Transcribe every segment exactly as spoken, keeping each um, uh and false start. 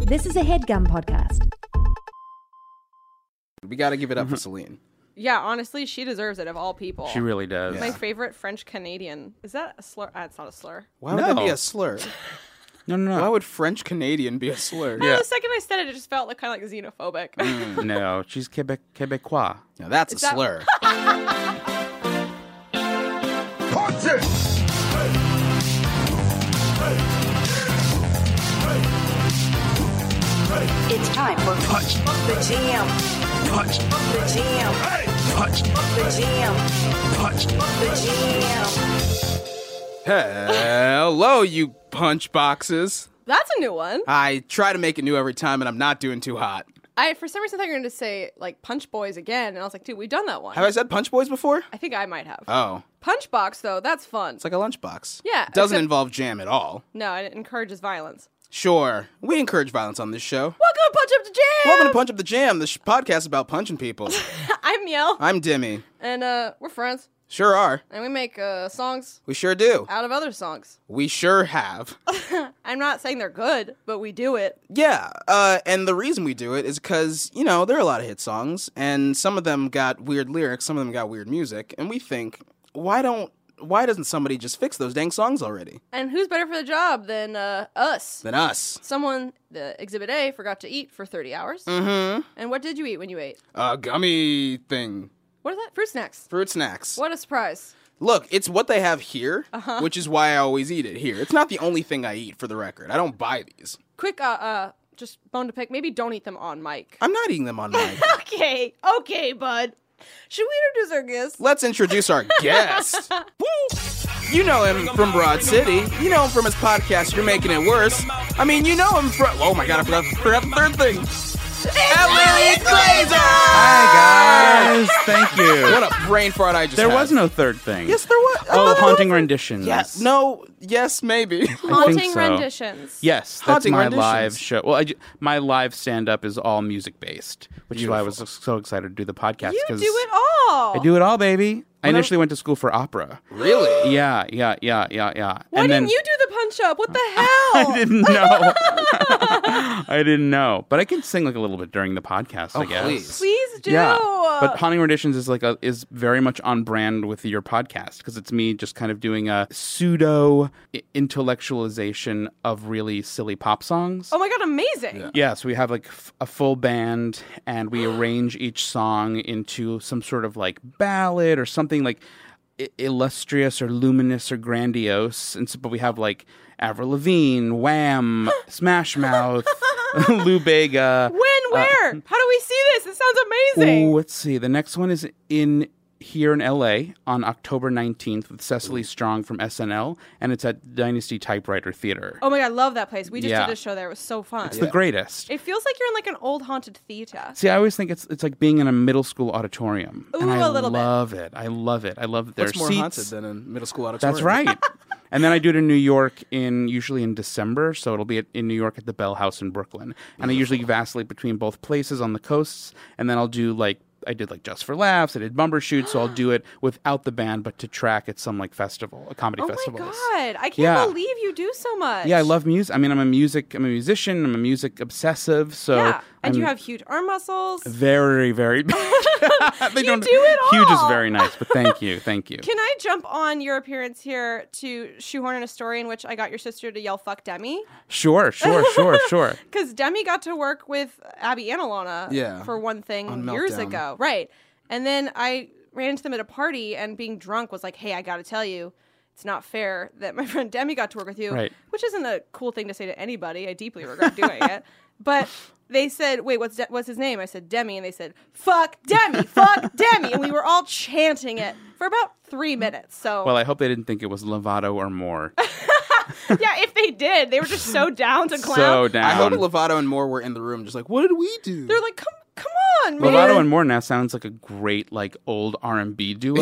This is a HeadGum podcast. We got to give it up for Celine. Yeah, honestly, she deserves it of all people. She really does. Yeah. My favorite French Canadian. Is that a slur? Uh, it's not a slur. Why would No. that be a slur? No, no, no. Why would French Canadian be a slur? No, Yeah. the second I said it, it just felt like kind of like xenophobic. Mm. No, she's Quebec Quebecois. Now that's Is a that- slur. Punch it! It's time for Punch the Jam. Punch! The Jam. Punch! The Jam. Punch! The Jam. Hello, you punch boxes. That's a new one. I try to make it new every time, and I'm not doing too hot. I for some reason thought you were going to say like Punch Boys again, and I was like, dude, we've done that one. Have I said punch boys before? I think I might have. Oh, Punch Box though, that's fun. it's like a lunchbox. Yeah, Doesn't except- involve jam at all. No, it encourages violence. Sure, we encourage violence on this show. Welcome to Punch Up the Jam. Welcome to Punch Up the Jam, the sh- podcast about punching people. I'm Miel, I'm Demi. and uh, we're friends, Sure are. and we make uh, songs We sure do. out of other songs. We sure have. I'm not saying they're good, but we do it. Yeah, uh, and the reason we do it is because, you know, there are a lot of hit songs, and some of them got weird lyrics, some of them got weird music, and we think, why don't, why doesn't somebody just fix those dang songs already? And who's better for the job than uh, us? Than us. Someone, the Exhibit A, forgot to eat for thirty hours. Mm-hmm. And what did you eat when you ate? A gummy thing. What is that? Fruit snacks. Fruit snacks. What a surprise. Look, it's what they have here, Uh-huh. which is why I always eat it here. It's not the only thing I eat, for the record. I don't buy these. Quick, uh, uh, just bone to pick. Maybe don't eat them on mic. I'm not eating them on mic. Okay, okay, bud. Should we introduce our guest? Let's introduce our guest. Woo! You know him from Broad City. You know him from his podcast, You're Making It Worse. I mean, you know him from... Oh my god, I forgot, forgot the third thing. Elliot Glazer! Hi, guys. Thank you. What a brain fart I just There had. was no third thing. Yes, there was. I Oh, thought there Haunting was. Renditions. Yeah, no, yes, maybe. I think Haunting so. renditions. Yes, that's Haunting my Renditions. live show. Well, I ju- my live stand-up is all music-based, which is why I was so excited to do the podcast. You 'cause do it all. I do it all, baby. I Whatever. initially went to school for opera. Really? Yeah, yeah, yeah, yeah, yeah. Why and didn't then you do the punch up? What the hell? I didn't know. I didn't know, but I can sing like a little bit during the podcast. Oh, I guess. please. Please do. Yeah, but Haunting Renditions is like a, is very much on brand with your podcast because it's me just kind of doing a pseudo i- intellectualization of really silly pop songs. Oh my god, amazing. Yeah, so we have like f- a full band and we arrange each song into some sort of like ballad or something like I- illustrious or luminous or grandiose. And so, but we have like Avril Lavigne, Wham, Smash Mouth, Lou Bega. When? Where? How do we see this? It sounds amazing. Oh, let's see. The next one is in here in L A on October nineteenth with Cecily Strong from S N L, and it's at Dynasty Typewriter Theater. Oh my god, I love that place. We just Yeah. did a show there. It was so fun. It's the greatest. It feels like you're in like an old haunted theater. See, I always think it's it's like being in a middle school auditorium. Ooh, and I a little bit. love it. I love it. I love that there What's are more seats. haunted than a middle school auditorium? That's right. And then I do it in New York in usually in December, so it'll be at, in New York at the Bell House in Brooklyn. And I usually vacillate between both places on the coasts, and then I'll do like I did like Just for Laughs, I did Bumbershoot, so I'll do it without the band, but to track at some like festival, a comedy Oh festival. my god, I can't Yeah. believe you do so much. Yeah, I love music. I mean, I'm a music, I'm a musician, I'm a music obsessive, so Yeah, and I'm you have huge arm muscles. very, very. they You don't, do it Huge is all. very nice, but thank you, thank you. Can I jump on your appearance here to shoehorn in a story in which I got your sister to yell "fuck Demi"? Sure, sure, sure, sure. Because Demi got to work with Abby and Alana Yeah. for one thing On years Meltdown. ago. Right. And then I ran into them at a party and being drunk was like, hey, I got to tell you, it's not fair that my friend Demi got to work with you, Right. which isn't a cool thing to say to anybody. I deeply regret doing it. But they said, wait, what's De- what's his name? I said, Demi. And they said, fuck Demi, fuck Demi. And we were all chanting it for about three minutes. So, Well, I hope they didn't think it was Lovato or more. yeah, if they did, they were just so down to clown. So down. I hope Lovato and Moore were in the room just like, what did we do? They're like, come, come on, man. Lovato and Moore now sounds like a great like old R and B duo.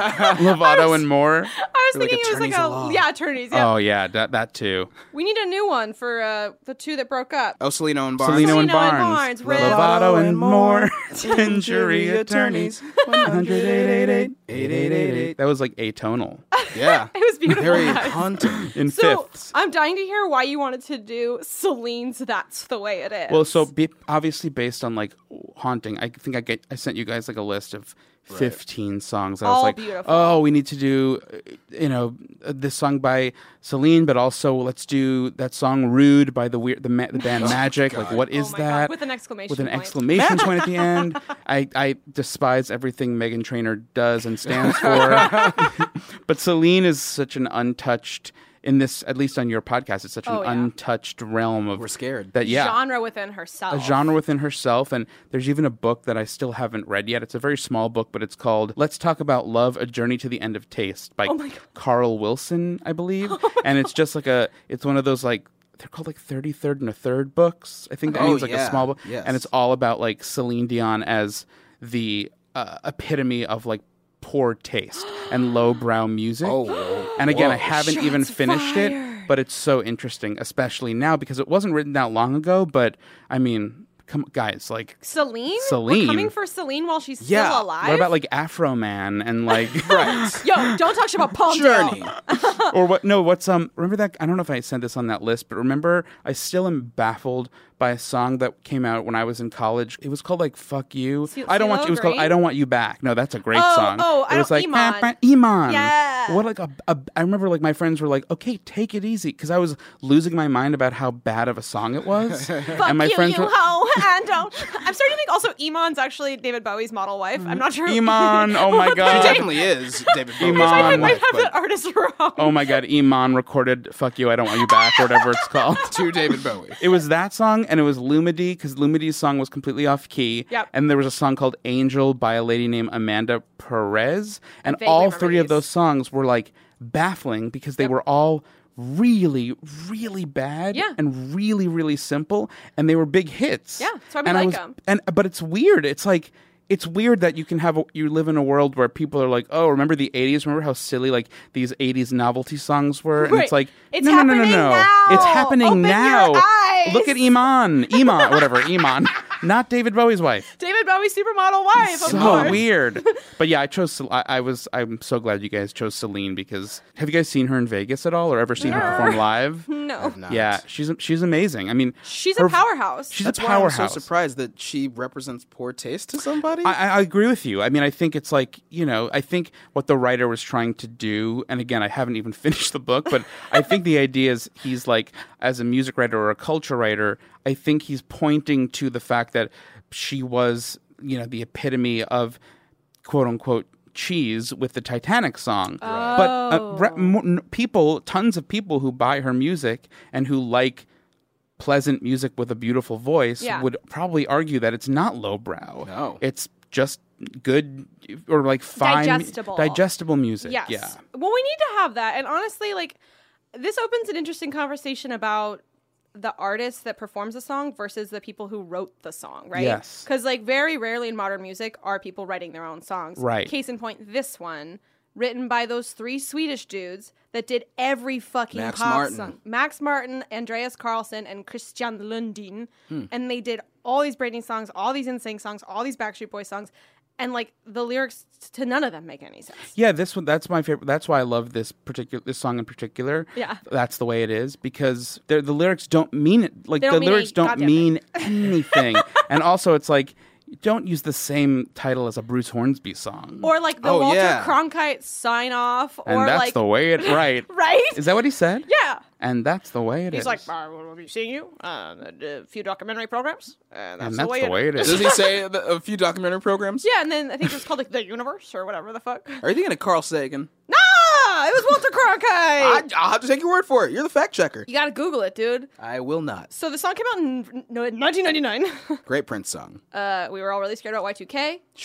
Lovato and Moore. I was They're like thinking it was like attorneys a at law. yeah, attorneys. Yeah. Oh yeah, that that too. We need a new one for uh, the two that broke up. Oh, Celino and Barnes. Celino and Celino and Barnes. Barnes, Red. Lovato and Moore. Injury attorneys. one hundred eight eight eight. That was like atonal Yeah. It was beautiful. Harry guys. Hunting. in So fifths. I'm dying to hear why you wanted to do Celine's "That's the Way It Is." Well, so be, obviously based on like Haunting, I think I get I sent you guys like a list of fifteen songs. I was All like, beautiful. oh, we need to do, uh, you know, uh, this song by Celine, but also let's do that song "Rude" by the weird the, ma- the band Magic. Like, what Oh is my that? God. With an exclamation With an point. exclamation point at the end. I, I despise everything Meghan Trainor does and stands for. But Celine is such an untouched. In this, at least on your podcast, it's such an Oh, yeah. untouched realm of We're scared. that. Yeah, Genre within herself. a genre within herself. And there's even a book that I still haven't read yet. It's a very small book, but it's called Let's Talk About Love, A Journey to the End of Taste by Oh my God. Carl Wilson, I believe. and it's just like a, it's one of those like, they're called like thirty-third and a third books. I think that Oh, means like yeah. a small book. Yes. And it's all about like Celine Dion as the uh, epitome of like poor taste and lowbrow music. Oh, And again, whoa. I haven't even Shots finished fired. it, but it's so interesting, especially now because it wasn't written that long ago. But I mean, come guys, like, Celine? Celine. We're coming for Celine while she's Yeah. still alive? what about like Afro Man and like, Right. Yo, don't talk shit about Palm Journey. or what? No, what's um? Remember that? I don't know if I sent this on that list, but remember, I still am baffled by a song that came out when I was in college. It was called like "Fuck You." Ce- I don't want. CeeLo It was called Green? "I Don't Want You Back." No, that's a great Oh, song. oh, I it was don't- like Iman. "Bah, bah, Iman." Yeah. What like a, a? I remember like my friends were like, "Okay, take it easy," because I was losing my mind about how bad of a song it was. Fuck and my you, friends you were. hoe, and don't. I'm starting to think also Iman's actually David Bowie's model wife. I'm not sure. Iman, oh my what the God. He name- definitely is David Bowie. Iman. I might wife, have but the artist wrong. Oh my God, Iman recorded "Fuck You, I Don't Want You Back" or whatever it's called. to David Bowie. It was that song, and it was Lumidee, because Lumidee's song was completely off key. Yep. And there was a song called "Angel" by a lady named Amanda Perez, and vaguely all remember three of these. those songs were like baffling because they Yep. were all really, really bad Yeah. and really, really simple, and they were big hits. Yeah, that's why we and I like was- 'em. And but it's weird. It's like. It's weird that you can have a, you live in a world where people are like, oh, remember the eighties? Remember how silly like these eighties novelty songs were? And Right. it's like, It's no, no, no, no, happening no. now. It's happening Open your now. eyes. Look at Iman, Iman, whatever, Iman, not David Bowie's wife. David Bowie's supermodel wife. of So course. weird. But yeah, I chose. Cel- I, I was. I'm so glad you guys chose Celine because have you guys seen her in Vegas at all, or ever seen her perform live? No. Not. Yeah, she's she's amazing. I mean, She's her- a powerhouse. She's That's a why I'm powerhouse. so surprised that she represents poor taste to somebody. I, I agree with you. I mean, I think it's like, you know, I think what the writer was trying to do, and again, I haven't even finished the book, but I think the idea is he's like, as a music writer or a culture writer, I think he's pointing to the fact that she was, you know, the epitome of quote unquote cheese with the Titanic song. But uh, re- mo- n- people, tons of people who buy her music and who like pleasant music with a beautiful voice Yeah. would probably argue that it's not lowbrow. No. It's just good or like fine Digestible. digestible music. Yes. Yeah. Well, we need to have that. And honestly, like, this opens an interesting conversation about the artist that performs a song versus the people who wrote the song, right? Yes. Because, like, very rarely in modern music are people writing their own songs. Right. Case in point, this one, written by those three Swedish dudes that did every fucking Max pop Martin. song. Max Martin, Andreas Carlson, and Christian Lundin. Hmm. And they did all these Britney songs, all these N Sync songs, all these Backstreet Boys songs. And, like, the lyrics to none of them make any sense. Yeah, this one that's my favorite. That's why I love this particular this song in particular. Yeah. That's the way it is because they're- the lyrics don't mean it. Like They the don't mean lyrics a don't goddamn mean anything. And also it's like don't use the same title as a Bruce Hornsby song. Or, like, the Oh, Walter yeah. Cronkite sign off. and Or, that's like, the way it right. right? Is that what he said? Yeah. And that's the way it is. He's like, uh, we'll be seeing you on a few documentary programs. And that's, and that's the way, the it way it is. Does he say the, a few documentary programs? Yeah, and then I think it was called, like, The Universe or whatever the fuck. Are you thinking of Carl Sagan? Nah! It was Walter Cronkite! I, I'll have to take your word for it. You're the fact checker. You gotta Google it, dude. I will not. So the song came out in no, nineteen ninety-nine. Great Prince song. uh, we were all really scared about Y two K. Sure.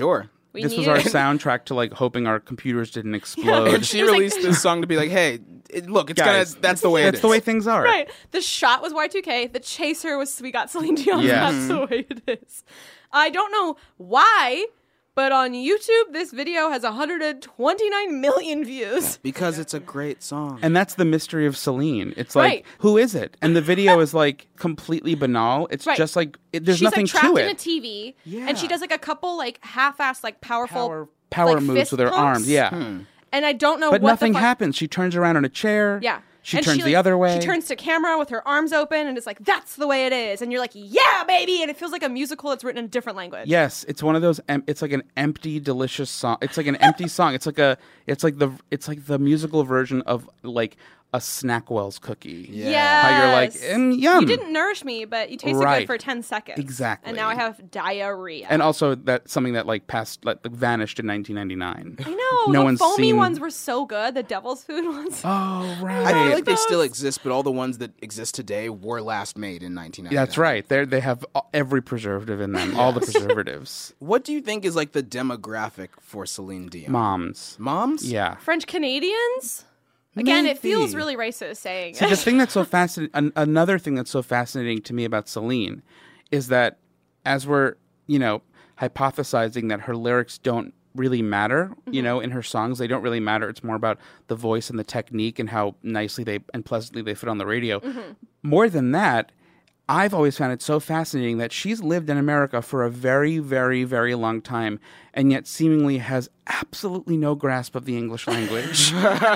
We This was needed- our soundtrack to like hoping our computers didn't explode. And she It was like- released this song to be like, hey, it, look, it's Guys, gonna. That's the way. That's it is. the way things are. Right. The shot was Y two K. The chaser was We Got Celine Dion. Yes. That's the way it is. I don't know why, but on YouTube, this video has one hundred twenty-nine million views. Because it's a great song. And that's the mystery of Celine. It's like, Right. who is it? And the video is like completely banal. It's Right. just like it, there's She's nothing like trapped to in a it. T V, Yeah. and she does like a couple like half-assed, like powerful Power, power like, moves fist with her pumps. arms. Yeah. And I don't know But what nothing the fuck. happens. She turns around in a chair. Yeah. She And turns she, the like, other way. She turns to camera with her arms open, and it's like, that's the way it is. And you're like, yeah, baby. And it feels like a musical that's written in a different language. Yes, it's one of those. Em- it's like an empty, delicious song. It's like an empty song. It's like a. It's like the. It's like the musical version of like a Snackwell's cookie. Yes. How you're like, mm, yum. You didn't nourish me, but you tasted Right. good for ten seconds. Exactly. And now I have diarrhea. And also that's something that like passed, like vanished in nineteen ninety-nine. I know. No the one's foamy seen- ones were so good. The devil's food ones. Oh right. I feel like they those. still exist, but all the ones that exist today were last made in nineteen ninety-nine. That's right. They they have every preservative in them. All the preservatives. What do you think is like the demographic for Celine Dion? Moms. Moms? Yeah. French Canadians? Again, it feels Maybe. really racist saying See, the thing that's so fascinating, an- another thing that's so fascinating to me about Celine is that as we're, you know, hypothesizing that her lyrics don't really matter, you know, in her songs, they don't really matter. It's more about the voice and the technique and how nicely they and pleasantly they fit on the radio. More than that, I've always found it so fascinating that she's lived in America for a very, very, very long time and yet seemingly has absolutely no grasp of the English language.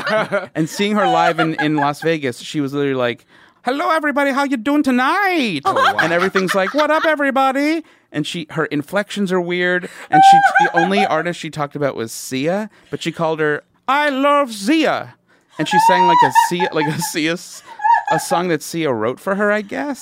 And seeing her live in, in Las Vegas, she was literally like, hello, everybody, how you doing tonight? And everything's like, what up, everybody? And she, her inflections are weird. And she, the only artist she talked about was Sia, but she called her, I love Sia. And she sang like a Sia, like a Sia, a song that Sia wrote for her, I guess.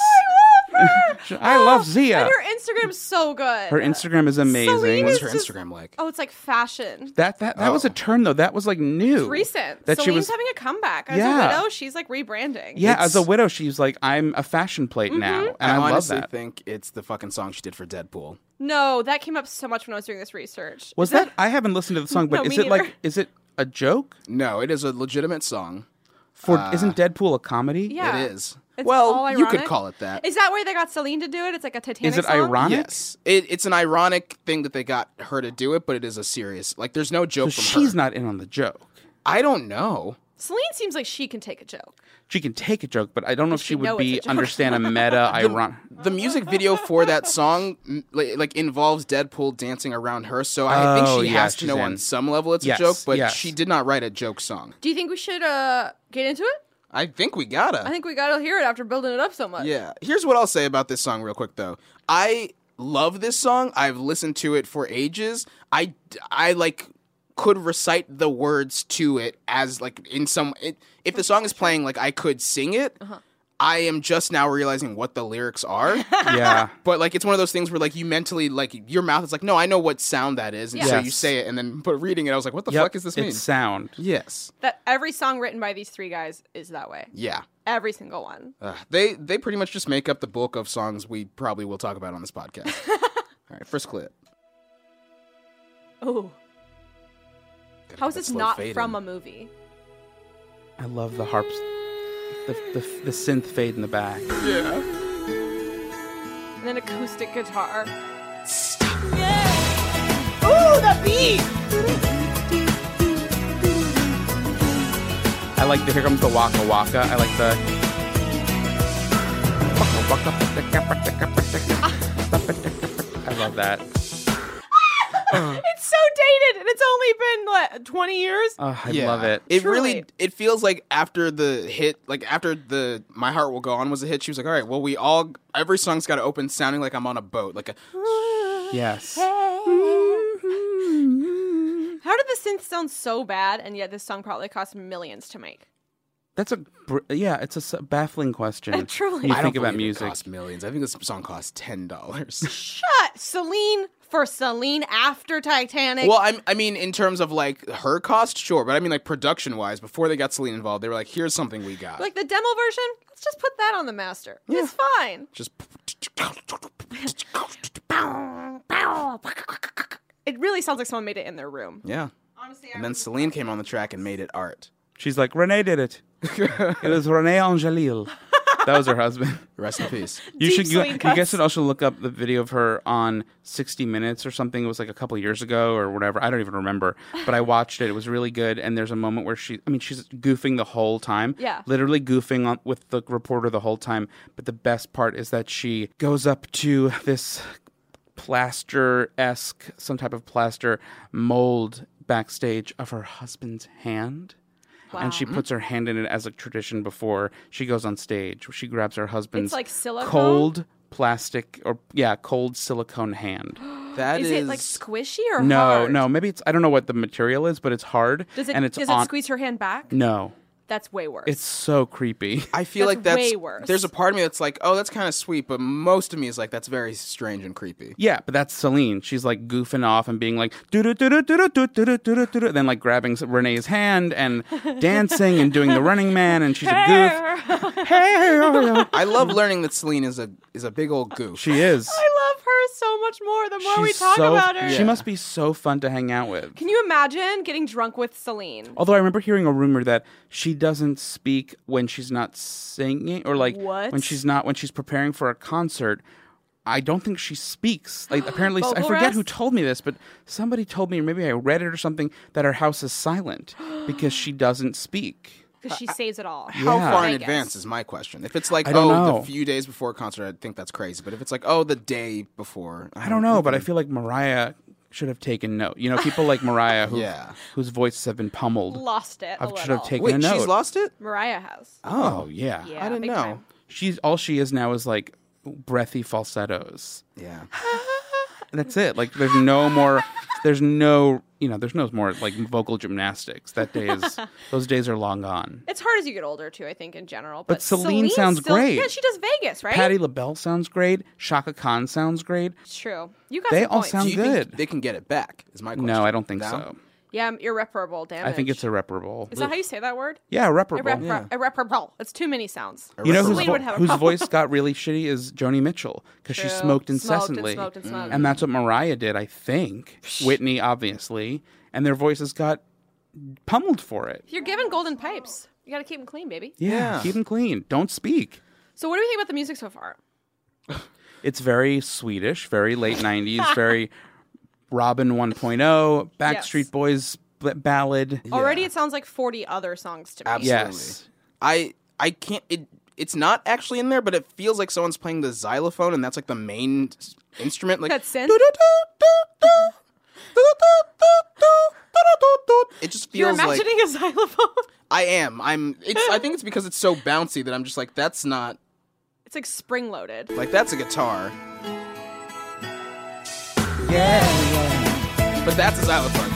I love Zia. And her Instagram's so good. Her Instagram is amazing. Celine What's is her just- Instagram like? Oh, it's like fashion. That that that was a Oh. turn though. That was like new. It's recent. That she Celine's was having a comeback. As Yeah. a widow, she's like rebranding. yeah. It's- As a widow, she's like, I'm a fashion plate now, and I, I, love honestly that. think it's the fucking song she did for Deadpool. No, that came up so much when I was doing this research. Was that? I haven't listened to the song, but No, is me it like? neither. Is it a joke? No, it is a legitimate song. For isn't Deadpool a comedy? Yeah. It is. It's well, all you could ironic. call it that. Is that where they got Celine to do it? It's like a Titanic Is it song? ironic? Yes, it, it's an ironic thing that they got her to do it, but it is a serious. Like, there's no joke So from she's her. not in on the joke. I don't know. Celine seems like she can take a joke. She can take a joke, but I don't know if Does she she would know be it's a joke? understand a meta ironic. The music video for that song m- like, like involves Deadpool dancing around her, so I think Oh, she yeah, has to she's know in. on some level it's Yes, a joke, but yes. she did not write a joke song. Do you think we should uh get into it? I think we gotta. I think we gotta hear it after building it up so much. Yeah. Here's what I'll say about this song real quick though. I love this song. I've listened to it for ages. I I like could recite the words to it as like in some it, if the song is playing like I could sing it. Uh-huh. I am just now realizing what the lyrics are. Yeah. But like it's one of those things where like you mentally like your mouth is like, no, I know what sound that is, and so Yes. you say it, and then but reading it, I was like, what the Yep, fuck does this mean? It's sound. Yes. That every song written by these three guys is that way. Yeah. Every single one. Uh, they they pretty much just make up the bulk of songs we probably will talk about on this podcast. All right, first clip. Oh. Gotta How get is that this slow not fade from in. a movie? I love the harps, the the, the synth fade in the back. Yeah. And then acoustic guitar. Yeah. Ooh, the beat! I like the here comes the waka waka. I like the. I love that. It's so dated, and it's only been what twenty years. Oh, I Yeah. love it. It Truly. really it feels like after the hit, like after the My Heart Will Go On was a hit, she was like, all right, well we all every song's got to open sounding like I'm on a boat, like a Yes. How did the synth sound so bad, and yet this song probably cost millions to make? That's a br- yeah. It's a s- baffling question. Truly. When you I think don't about believe music. It cost millions. I think this song cost ten dollars. Shut Celine for Celine after Titanic. Well, I'm, I mean, in terms of like her cost, sure, but I mean like production wise, before they got Celine involved, they were like, "Here's something we got." like the demo version, let's just put that on the master. It's fine. just It it really sounds like someone made it in their room. Yeah. Honestly, I And then would- Celine came on the track and made it art. She's like, Renee did it. It was Renee Angelil. That was her husband. Rest in peace. You Deep should. You, Celine you cuts. guys should also look up the video of her on sixty minutes or something. It was like a couple years ago or whatever. I don't even remember. But I watched it. It was really good. And there's a moment where she. I mean, she's goofing the whole time. Yeah. Literally goofing on with the reporter the whole time. But the best part is that she goes up to this plaster-esque, some type of plaster mold backstage of her husband's hand. And she puts her hand in it as a tradition before she goes on stage. She grabs her husband's It's like silicone? cold plastic or yeah, cold silicone hand. That Is is, it like squishy or No, hard? no, maybe it's I don't know what the material is, but it's hard Does it and it's does on it squeeze her hand back? No. That's way worse. It's so creepy. I feel That's like that's way worse. There's a part of me that's like, oh, that's kind of sweet, but most of me is like, that's very strange and creepy. Yeah, but that's Celine. She's like goofing off and being like do do do do do do do do do then like grabbing Renee's hand and dancing and doing the Running Man, and she's a goof. Hey, I love learning that Celine is a is a big old goof. she is. I love her so much more the more we She's talk so- about her. She must be so fun to hang out with. Can you imagine getting drunk with Celine? Although I remember hearing a rumor that she doesn't speak when she's not singing, or like What? when she's not when she's preparing for a concert. I don't think she speaks. Like apparently, I Vocal forget who rest? told me this, but somebody told me, or maybe I read it or something, that her house is silent because she doesn't speak. Because she saves it all. How Yeah. far in I guess. advance is my question. If it's like, I don't oh, know. the few days before a concert, I think that's crazy. But if it's like, oh, the day before, I don't know, but I feel like Mariah should have taken note. You know, people like Mariah, who, Yeah. whose voices have been pummeled, Lost it. a I should little. have taken Wait, a note. she's lost it? Mariah has. Oh yeah, Yeah, I didn't big know. time. she's all she is now is like breathy falsettos. Yeah. That's it. Like there's no more. There's no. You know. There's no more like vocal gymnastics. That day is. Those days are long gone. It's hard as you get older too, I think, in general. But But, Celine sounds still- great. Yeah, she does Vegas, right? Patti LaBelle sounds great. Shaka Khan sounds great. It's true. You got They some all points. sound Do you good. think they can get it back? Is my question. No, I don't think No? so. Yeah, irreparable damage. I think it's irreparable. Is that how you say that word? Yeah, irreparable. Irrepar- Yeah. Irreparable. It's too many sounds. You know whose, Celine vo- would have a whose problem. voice got really shitty is Joni Mitchell because she True. smoked Smoked and incessantly, smoked and smoked. And that's what Mariah did, I think. Whitney, obviously, and their voices got pummeled for it. You're given golden pipes. You got to keep them clean, baby. Yeah, Yeah. keep them clean. Don't speak. So, what do we think about the music so far? It's very Swedish, very late nineties, very Robin one point oh, Backstreet Yes. Boys b- ballad. Already, it sounds like forty other songs to me. Absolutely. Yes. I I can't. It it's not actually in there, but it feels like someone's playing the xylophone, and that's like the main s- instrument. Like That synth? It just You're feels like imagining a xylophone. I am. I'm. It's. I think it's because it's so bouncy that I'm just like, that's not It's like spring loaded. like that's a guitar. Yeah. But that's a xylophone.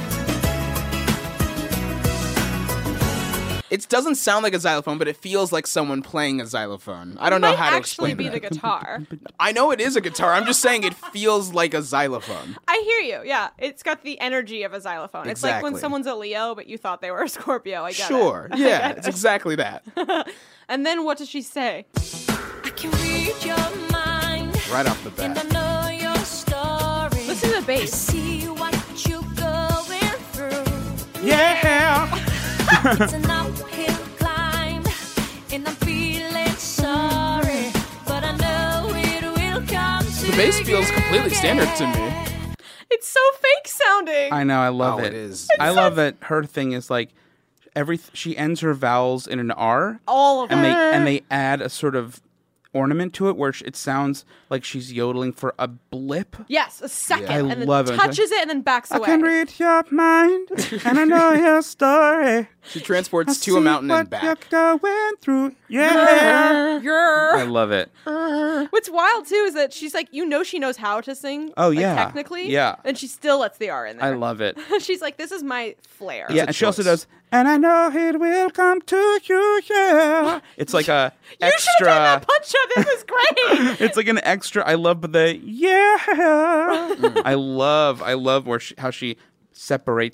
It doesn't sound like a xylophone, but it feels like someone playing a xylophone. I don't know Might how to actually explain be that. the guitar. I know it is a guitar. I'm just saying it feels like a xylophone. I hear you. Yeah, it's got the energy of a xylophone. It's like when Exactly. someone's a Leo, but you thought they were a Scorpio. I get Sure. it. Yeah, it's exactly that. And then what does she say? I can read your mind, Right off the and I bat. know your story. Listen to the I bass. see what you're going through. Yeah. It's an uphill climb, and I'm feeling sorry, but I know it will come to The bass feels completely you standard to again. me. It's so fake sounding. I know. I love Oh, it. it is. I love that her thing is like every. She ends her vowels in an R. All of and it. they and they add a sort of ornament to it where sh- it sounds like she's yodeling for a blip. Yes, a second. Yeah. I and then love it. touches it and then backs I away. can read your mind and I know your story. She transports I to a see mountain and what back. you're going through. Yeah. I Grr. love it. What's wild too is that she's like, you know, she knows how to sing. Oh, like, yeah. technically. Yeah. And she still lets the R in there. I love it. She's like, this is my flair. Yeah, a and she also choice. does, and I know it will come to you, yeah. It's like a You should have done that extra. punch up. This is great. It's like an extra. I love the yeah. I love, I love where she, how she separates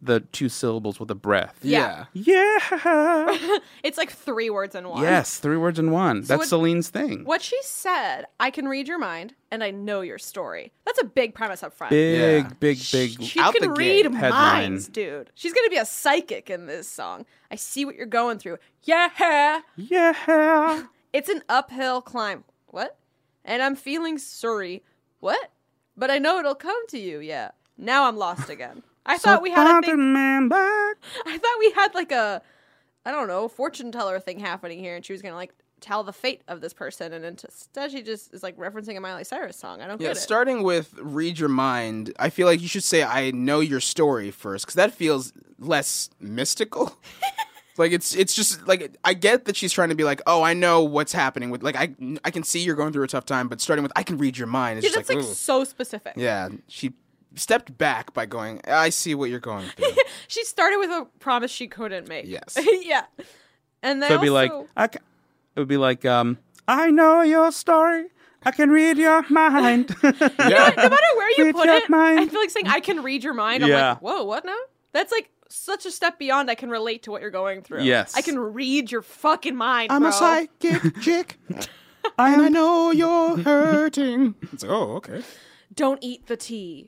the two syllables with a breath. Yeah. Yeah. Yeah. It's like three words in one. Yes, three words in one. That's what- Celine's thing. What she said, I can read your mind and I know your story. That's a big premise up front. Big, Yeah. big, big. She out can the read gate. Headline. minds, dude. She's gonna be a psychic in this song. I see what you're going through. Yeah. Yeah. It's an uphill climb. What? And I'm feeling sorry. What? But I know it'll come to you. Yeah. Now I'm lost again. I thought we had a thing. Man back. I thought we had like a, I don't know, fortune teller thing happening here, and she was gonna like tell the fate of this person, and instead she just is like referencing a Miley Cyrus song. I don't Yeah, get it. starting with read your mind, I feel like you should say I know your story first, because that feels less mystical. Like it's it's just like I get that she's trying to be like, oh, I know what's happening with like I I can see you're going through a tough time, but starting with I can read your mind is Yeah, just that's like, like ugh. so specific. Yeah, she stepped back by going, I see what you're going through. She started with a promise she couldn't make. Yes. Yeah. And then So it'd be like, I ca- it would be like, um, I know your story. I can read your mind. Yeah. no matter where you Read put your it, mind. I feel like saying I can read your mind. I'm Yeah. like, whoa, what now? That's like such a step beyond. I can relate to what you're going through. Yes. I can read your fucking mind. I'm bro. a psychic chick, and I know you're hurting. It's like, oh, okay. Don't eat the tea.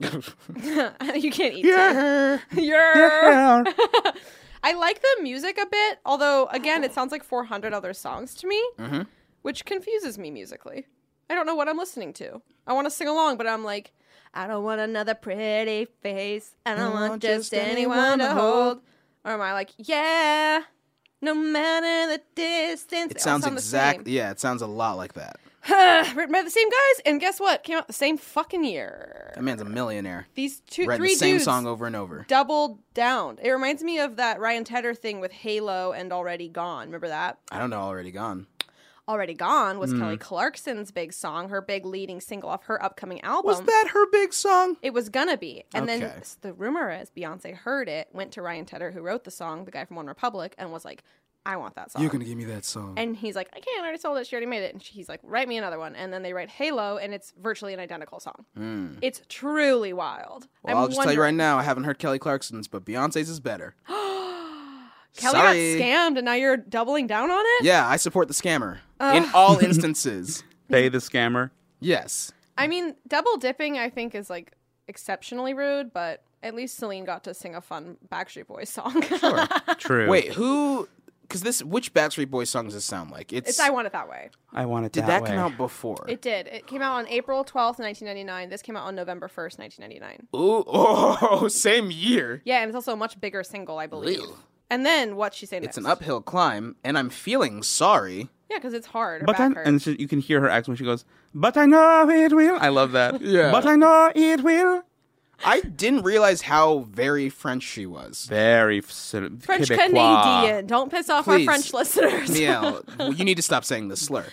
You can't eat Yeah. tea. Yeah. Yeah. I like the music a bit, although again, it sounds like four hundred other songs to me, Mm-hmm. which confuses me musically. I don't know what I'm listening to. I want to sing along, but I'm like, I don't want another pretty face. I don't want just anyone to hold. Or am I like, yeah, no matter the distance. It They all sounds sound the exact. same. Yeah, it sounds a lot like that. Written by the same guys, and guess what? Came out the same fucking year. That man's a millionaire. These two, Writing three the same dudes song over and over. doubled down. It reminds me of that Ryan Tedder thing with Halo and Already Gone. Remember that? I don't know. Already gone. Already Gone Hmm. was Kelly Clarkson's big song, her big leading single off her upcoming album. Was that her big song? It was gonna be. And then Okay. s- the rumor is Beyonce heard it, went to Ryan Tedder, who wrote the song, the guy from One Republic, and was like, I want that song. You're gonna give me that song. And he's like, I can't, I already sold it, she already made it. And he's like, write me another one. And then they write Halo, and it's virtually an identical song. It's truly wild. Hmm. well, I'm I'll just tell you right wondering- now, I haven't heard Kelly Clarkson's, but Beyonce's is better. Kelly Sorry. got scammed, and now you're doubling down on it? Yeah, I support the scammer in all instances. Pay the scammer. Yes. I mean, double dipping, I think, is like exceptionally rude, but at least Celine got to sing a fun Backstreet Boys song. True. Wait, who? Because this, which Backstreet Boys song does this sound like? It's. It's I Want It That Way. I want it Did that, that way. come out before? It did. It came out on April twelfth, nineteen ninety-nine. This came out on November first, nineteen ninety-nine. Ooh, oh, same year. Yeah, and it's also a much bigger single, I believe. And then what'd she say next? It's an uphill climb, and I'm feeling sorry. Yeah, because it's hard. Her But back I, hurts. and she, you can hear her accent when she goes, but I know it will. I love that. Yeah. But I know it will. I didn't realize how very French she was. Very sort of French Quebecois. Canadian. Don't piss off Please. our French listeners. Miel, you need to stop saying the slur.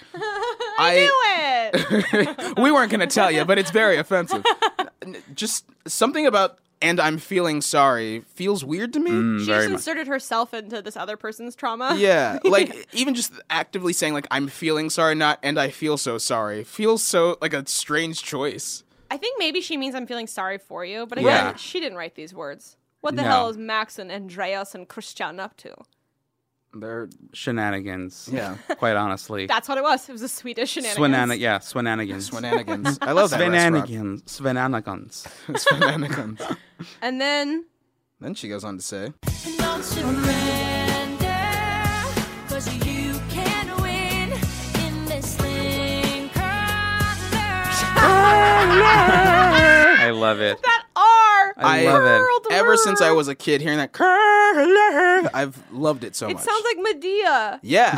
I knew it. we weren't going to tell you, but it's very offensive. Just something about "and I'm feeling sorry" feels weird to me. She Very just much. inserted herself into this other person's trauma. Yeah, like even just actively saying like "I'm feeling sorry," not "and I feel so sorry," feels so like a strange choice. I think maybe she means I'm feeling sorry for you, but Yeah. again, she didn't write these words. What the No. hell is Max and Andreas and Christian up to? They're Shenanigans. Yeah. Quite honestly. That's what it was. It was a Swedish shenanigans. Swenana- yeah, Swenanigans. shenanigans. I love that restaurant. Swenanigans. Swenanigans. Shenanigans. And then Then she goes on to say, And don't surrender, 'cause you can win in this thing called love. I love it. that R I love it. curled ever word. since I was a kid, hearing that curler, I've loved it so It much. sounds like Medea. Yeah.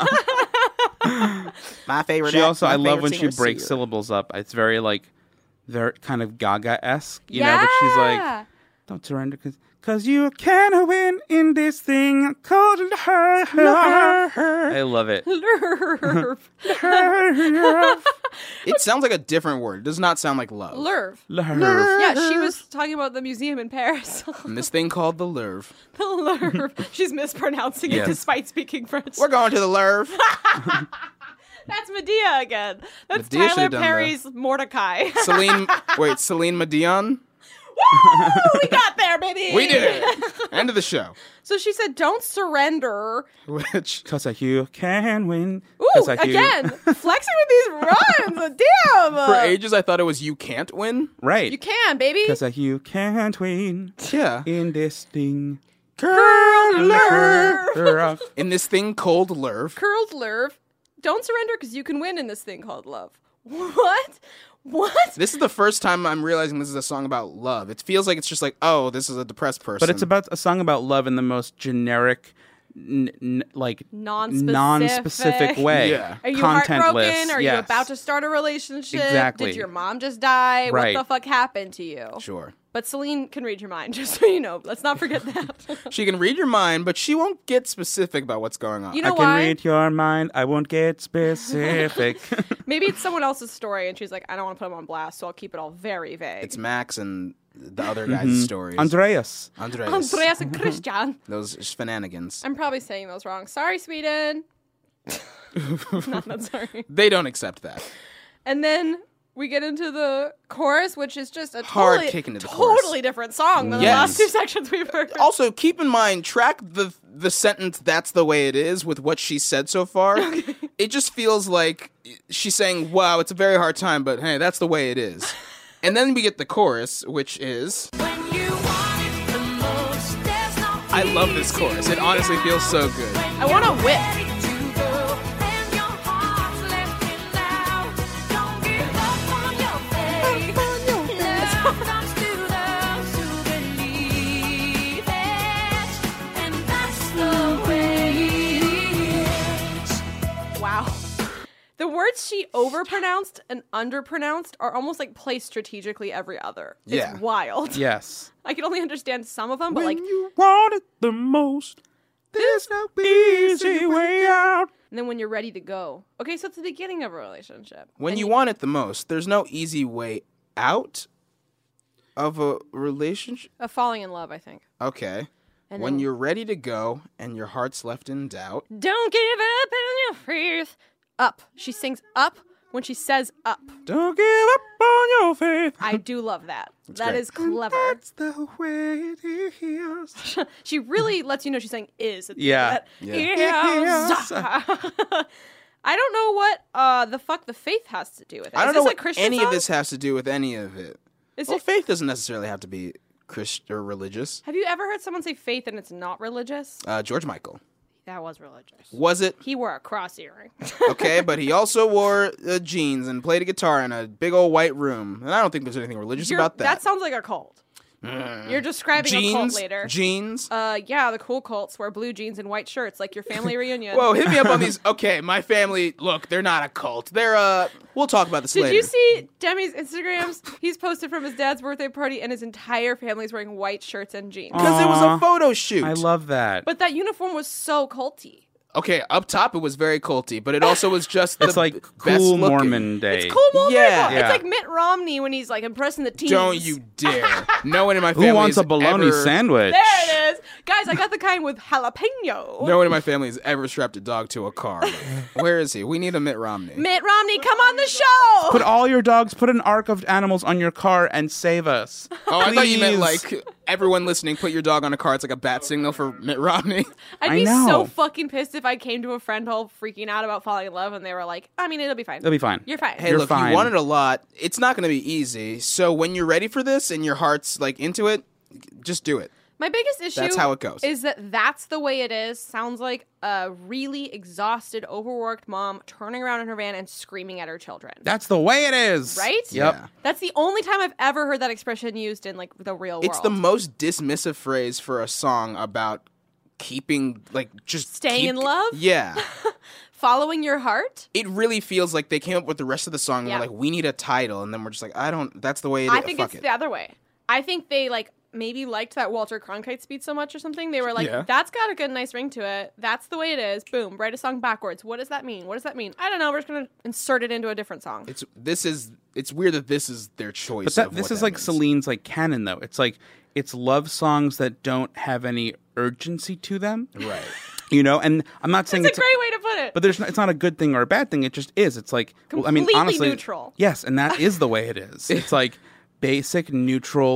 My favorite. She also, my I love favorite when she singer, breaks Sia. syllables up. It's very like, very kind of Gaga-esque, you know, but she's like, Yeah. don't surrender because cause you can win in this thing called love. I love it. Lurv. It sounds like a different word. It does not sound like love. Lurv. Love. Yeah, she was talking about the museum in Paris. And this thing called the Louvre. The Lurv. She's mispronouncing it Yes. despite speaking French. We're going to the Louvre. That's Medea again. That's Medea Tyler should've done Perry's Mordecai. Celine, wait, Celine Medion? Woo! We got there, baby. We did it. End of the show. So she said, "Don't surrender." Which Cause you can win. Ooh, 'Cause you- again, flexing with these rhymes. Damn. for ages I thought it was "You Can't Win." Right. You can, baby. Cause you can't win Yeah. in this thing. Curled lerv. Rough. In this thing called Lerv. Curled lerv. Don't surrender because you can win in this thing called love. What? What? This is the first time I'm realizing this is a song about love. It feels like it's just like, oh, this is a depressed person. But it's about a song about love in the most generic, n- n- like Non-specific. non-specific way. Yeah. Are you Contentless. heartbroken? Are you Yes. about to start a relationship? Exactly. Did your mom just die? Right. What the fuck happened to you? Sure. But Celine can read your mind, just so you know. Let's not forget that. She can read your mind, but she won't get specific about what's going on. You know I can why? read your mind. I won't get specific. Maybe it's someone else's story, and she's like, I don't want to put them on blast, so I'll keep it all very vague. It's Max and the other guy's stories. Andreas. Andreas. Andreas and Christian. Those shenanigans. I'm probably saying those wrong. Sorry, Sweden. Not that sorry. They don't accept that. And then we get into the chorus, which is just a Hard totally, kick into the totally chorus. different song than Yes. the last two sections we've heard. Also, keep in mind, track the the sentence "That's the way it is" with what she said so far. It just feels like she's saying, "Wow, it's a very hard time, but hey, that's the way it is." And then we get the chorus, which is When you want it the most, there's no I love this chorus. It honestly feels so good. I want to whip. ready to go, and your heart's lifting now. Don't give up on your faith. Love comes to those who believe it, and that's the way it is. Wow. The words she overpronounced and underpronounced are almost like placed strategically every other. It's Yeah. wild. Yes. I can only understand some of them, but like, you want it the most, there's no easy way out. and then when you're ready to go. Okay, so it's the beginning of a relationship. When And you want it the most, there's no easy way out of a relationship. Of falling in love, I think. Okay. And When then- you're ready to go and your heart's left in doubt. Don't give up on your faith. Up. She sings up when she says up. Don't give up on your faith. I do love that. That great. is clever. That's the way it is. She really lets you know she's saying is. At the Yeah. end of that. Is. I don't know what uh, the fuck the faith has to do with it. I don't is know this a what Christian any song? of this has to do with any of it. Is Well, it, faith doesn't necessarily have to be Christian or religious. have you ever heard someone say faith and it's not religious? Uh, George Michael. That was religious. Was it? He wore a cross earring. Okay, but he also wore uh, jeans and played a guitar in a big old white room. And I don't think there's anything religious You're- about that. sounds like a cult. You're describing a cult jeans, later. jeans. Uh, yeah, the cool cults wear blue jeans and white shirts, like your family reunion. Whoa, hit me up on these. Okay, my family, look, they're not a cult. They're, uh, we'll talk about this Did later. you see Demi's Instagrams? He's posted from his dad's birthday party, and his entire family's wearing white shirts and jeans. Because it was Aw. a photo shoot. I love that. But that uniform was so culty. Okay, up top it was very culty, but it also was just the it's like b- best cool looking. Mormon Day. It's cool Mulder. Yeah. It's Yeah. like Mitt Romney when he's like impressing the teens. Don't you dare. No one in my family Who wants a has bologna ever, sandwich? There it is. Guys, I got the kind with jalapeno. No one in my family has ever strapped a dog to a car. Where is he? We need a Mitt Romney. Mitt Romney, come on the show. Put all your dogs, put an ark of animals on your car and save us. Oh, I thought you meant Please. like everyone listening, put your dog on a car. It's like a bat signal for Mitt Romney. I'd I be know. so fucking pissed if I came to a friend all freaking out about falling in love and they were like, I mean, it'll be fine. It'll be fine. You're fine. Hey, You're look, fine. you wanted a lot. It's not going to be easy. So when you're ready for this and your heart's like into it, just do it. My biggest issue That's how it goes. is that that's the way it is. Sounds like a really exhausted, overworked mom turning around in her van and screaming at her children. That's the way it is. Right? Yep. Yeah. That's the only time I've ever heard that expression used in like the real It's world. the most dismissive phrase for a song about keeping, like, just Staying keep- in love? Yeah. Following your heart? It really feels like they came up with the rest of the song and Yeah. we're like, we need a title. And then we're just like, I don't, that's the way it is. I think Fuck it's it. the other way. I think they like maybe liked that Walter Cronkite speech so much or something. They were like, Yeah. that's got a good, nice ring to it. That's the way it is. Boom. Write a song backwards. What does that mean? What does that mean? I don't know. We're just going to insert it into a different song. It's, this is, it's weird that this is their choice. But that of this what is that like means. Celine's like canon though. It's like it's love songs that don't have any urgency to them. Right. You know, and I'm not saying It's it's a great way to put it. but there's not, it's not a good thing or a bad thing. It just is. It's like well, I mean, Completely honestly, neutral. Yes, and that is the way it is. It's like basic, neutral,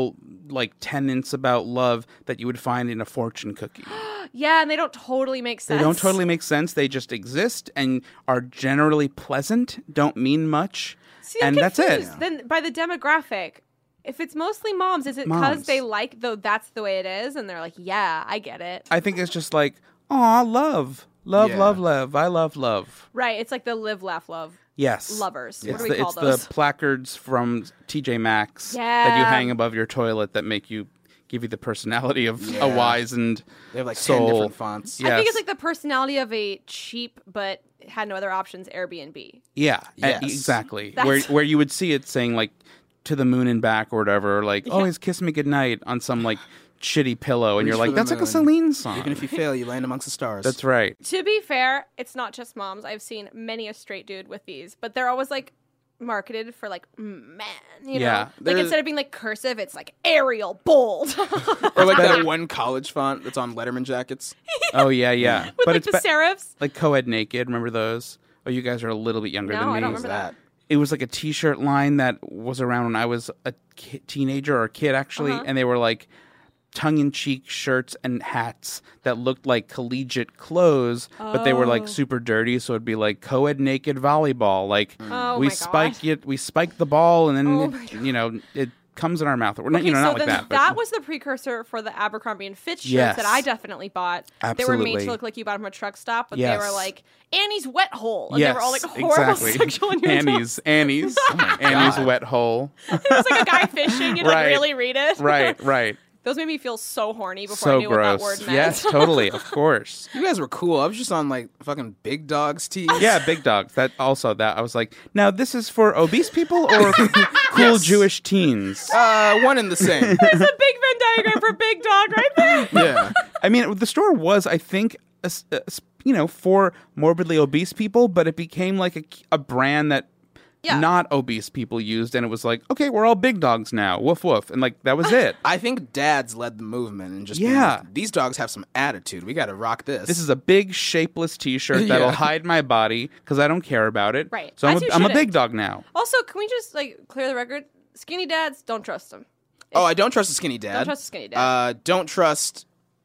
like tenets about love that you would find in a fortune cookie. Yeah, and they don't totally make sense. They don't totally make sense. They just exist and are generally pleasant, don't mean much. See, I'm and that's it. confused. Then by the demographic, if it's mostly moms, is it because Moms. they like though that's the way it is, and they're like, yeah, I get it. I think it's just like, aw, love. Love, Yeah. love, love. I love love. Right? It's like the live, laugh, love Yes. lovers. Yeah. What It's, do we the, call it's those? the placards from T J Maxx that you Yeah. hang above your toilet that make you give you the personality of Yeah. a wizened They have like soul. ten different fonts. Yeah. I think it's Yes. like the personality of a cheap but had no other options Airbnb. Yeah, uh, Yes. exactly. That's- Where where you would see it saying like to the moon and back or whatever, or like Yeah. always kiss me goodnight on some like shitty pillow, and Reach you're for like, the that's like a moon. Celine song. Even if you fail, you land amongst the stars. That's right. To be fair, it's not just moms. I've seen many a straight dude with these, but they're always like marketed for like man, you Yeah. know. Like They're- instead of being like cursive, it's like Arial bold. Or like that one college font that's on Letterman jackets. Oh yeah, yeah. With but like it's the ba- serifs. like co-ed naked. Remember those? Oh, you guys are a little bit younger No, than me. I don't What was remember that. It was like a T-shirt line that was around when I was a ki- teenager or a kid, actually, Uh-huh. and they were like tongue-in-cheek shirts and hats that looked like collegiate clothes, but they were like Oh. super dirty. So it'd be like co-ed naked volleyball. Like Oh we my spike God. it, we spike the ball, and then Oh it- my God. you know it comes in our mouth. Or not, Okay, you know, so not like then that. but- was the precursor for the Abercrombie and Fitch shirts Yes. that I definitely bought. They were made Absolutely. to look like you bought them from a truck stop, but Yes. they were like Annie's wet hole, and yes, they were all like horrible exactly. sexual innuendos. Annie's, Annie's, Annie's God. wet hole. It was like a guy fishing. You like Right. really read it. Right, right. Those made me feel so horny before I So knew gross. what that word meant. Yes, totally, of course. You guys were cool. I was just on like fucking Big Dogs tees. Yeah, big dogs. That also that I was like, now this is for obese people or cool Jewish teens. Uh, one and the same. There's a big Venn diagram for big dog right there. Yeah. I mean, the store was, I think, a s- a s- you know, for morbidly obese people, but it became like a, a brand that Yeah. not obese people used, and it was like, okay, we're all big dogs now. Woof woof, and like that was it. I think dads led the movement and just being Yeah. like, these dogs have some attitude. We got to rock this. This is a big shapeless T-shirt that'll Yeah. hide my body because I don't care about it. Right. So I'm As a, you I'm a shouldn't. big dog now. Also, can we just like clear the record? Skinny dads, don't trust them. Oh, I don't trust a skinny dad. Don't trust a skinny dad. Uh, don't trust.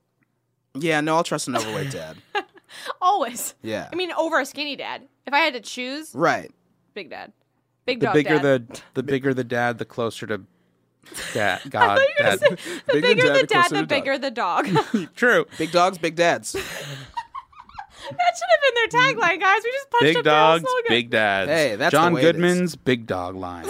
Yeah, no, I'll trust an overweight dad. Always. Yeah. I mean, over a skinny dad. If I had to choose, Right. big dad. Big The dog bigger dad. the the bigger the dad, the closer to dad. God, I thought you were dad. gonna say, the Bigger bigger dad, the the dad, closer the the dog. bigger the dog. True. Big dogs, big dads. That should have been their tagline, guys. We just punched Big up their whole dogs, slogan. big dads. Hey, that's John the way it is. Goodman's big dog line.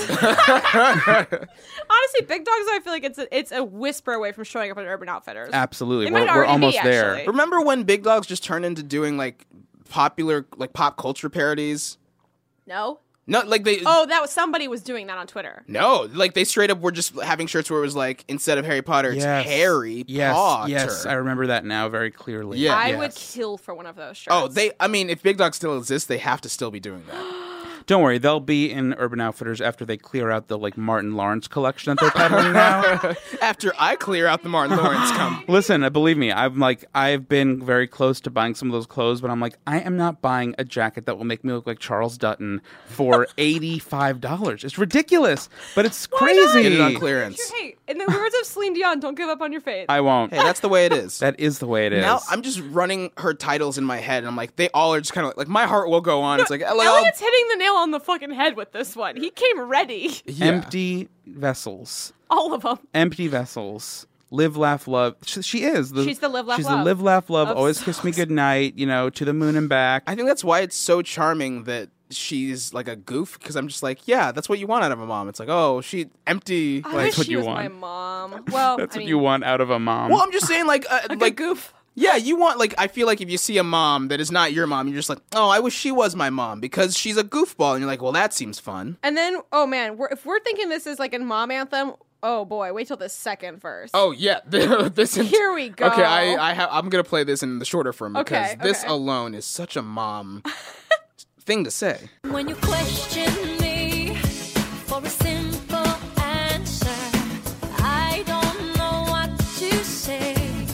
Honestly, big dogs. I feel like it's a, it's a whisper away from showing up at Urban Outfitters. Absolutely, It we're, might we're already be, almost there. actually. Remember when big dogs just turned into doing like popular, like pop culture parodies? No. No, like they. Oh, that was somebody was doing that on Twitter. No, like they straight up were just having shirts where it was like instead of Harry Potter, it's Yes. Harry Yes, Potter. yes, I remember that now very clearly. Yeah. I yes. would kill for one of those shirts. Oh, they. I mean, if Big Dog still exists, they have to still be doing that. Don't worry, they'll be in Urban Outfitters after they clear out the like Martin Lawrence collection that they're peddling now. After I clear out the Martin Lawrence come. Listen, uh, believe me, I'm like I've been very close to buying some of those clothes, but I'm like I am not buying a jacket that will make me look like Charles Dutton for eighty-five dollars. It's ridiculous, but it's crazy. Get it on clearance. Hey, in the words of Celine Dion, don't give up on your faith. I won't. Hey, that's the way it is. That is the way it is. Now I'm just running her titles in my head, and I'm like, they all are just kind of like, like my heart will go on. It's like, like I'll- Elliot's hitting the nail on the fucking head with this one. He came ready. yeah. Empty vessels. All of them. Empty vessels. Live, laugh, love. She, she is. The, She's the live, laugh, She's love the live, laugh, love. of Always kiss me songs. goodnight. You know, to the moon and back. I think that's why it's so charming that she's like a goof, because I'm just like, yeah, that's what you want out of a mom. It's like, oh, she empty. I Like, wish what she you was my want. mom. Well, That's I what mean, you want out of a mom. well, I'm just saying, like, uh, like, like a goof. Yeah, you want, like, I feel like if you see a mom that is not your mom, you're just like, oh, I wish she was my mom because she's a goofball. And you're like, well, that seems fun. And then, oh man, we're, if we're thinking this is like a mom anthem, oh boy, wait till the second verse. Oh, yeah. this Here we go. Okay, I, I ha- I'm going to play this in the shorter form because Okay, this okay. alone is such a mom thing to say. When you question me for a simple answer, I don't know what to say.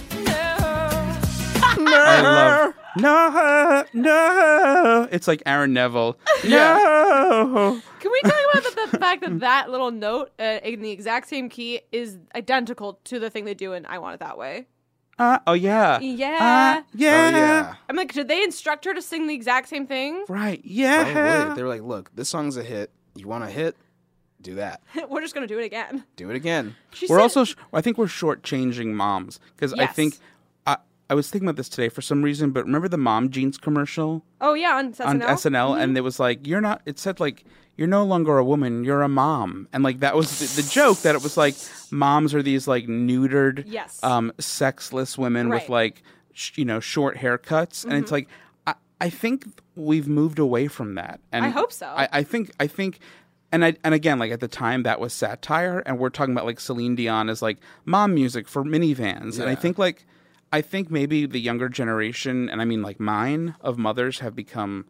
No. I love no, no. It's like Aaron Neville. No. Can we we talk about the, the fact that that little note uh, in the exact same key is identical to the thing they do in I Want It That Way? Uh, oh yeah. Yeah. Uh, yeah. Oh, yeah. I'm like, did they instruct her to sing the exact same thing? Right. Yeah. Probably. They were like, look, this song's a hit. You want a hit? Do that. We're just going to do it again. Do it again. She We're said- also, sh- I think we're shortchanging moms because I Yes. think I, I was thinking about this today for some reason. But remember the Mom Jeans commercial Oh, yeah, on S N L? on S N L, Mm-hmm. and it was like, "You're not." It said like, "You're no longer a woman. You're a mom," and like that was the, the joke that it was like moms are these like neutered, Yes. um, sexless women with Right. like sh- you know short haircuts, and it's Mm-hmm. like I, I think we've moved away from that. And I hope so. I, I think I think. And I and again, like at the time, that was satire, and we're talking about like Celine Dion as like mom music for minivans, and I Yeah. think like I think maybe the younger generation, and I mean like mine of mothers, have become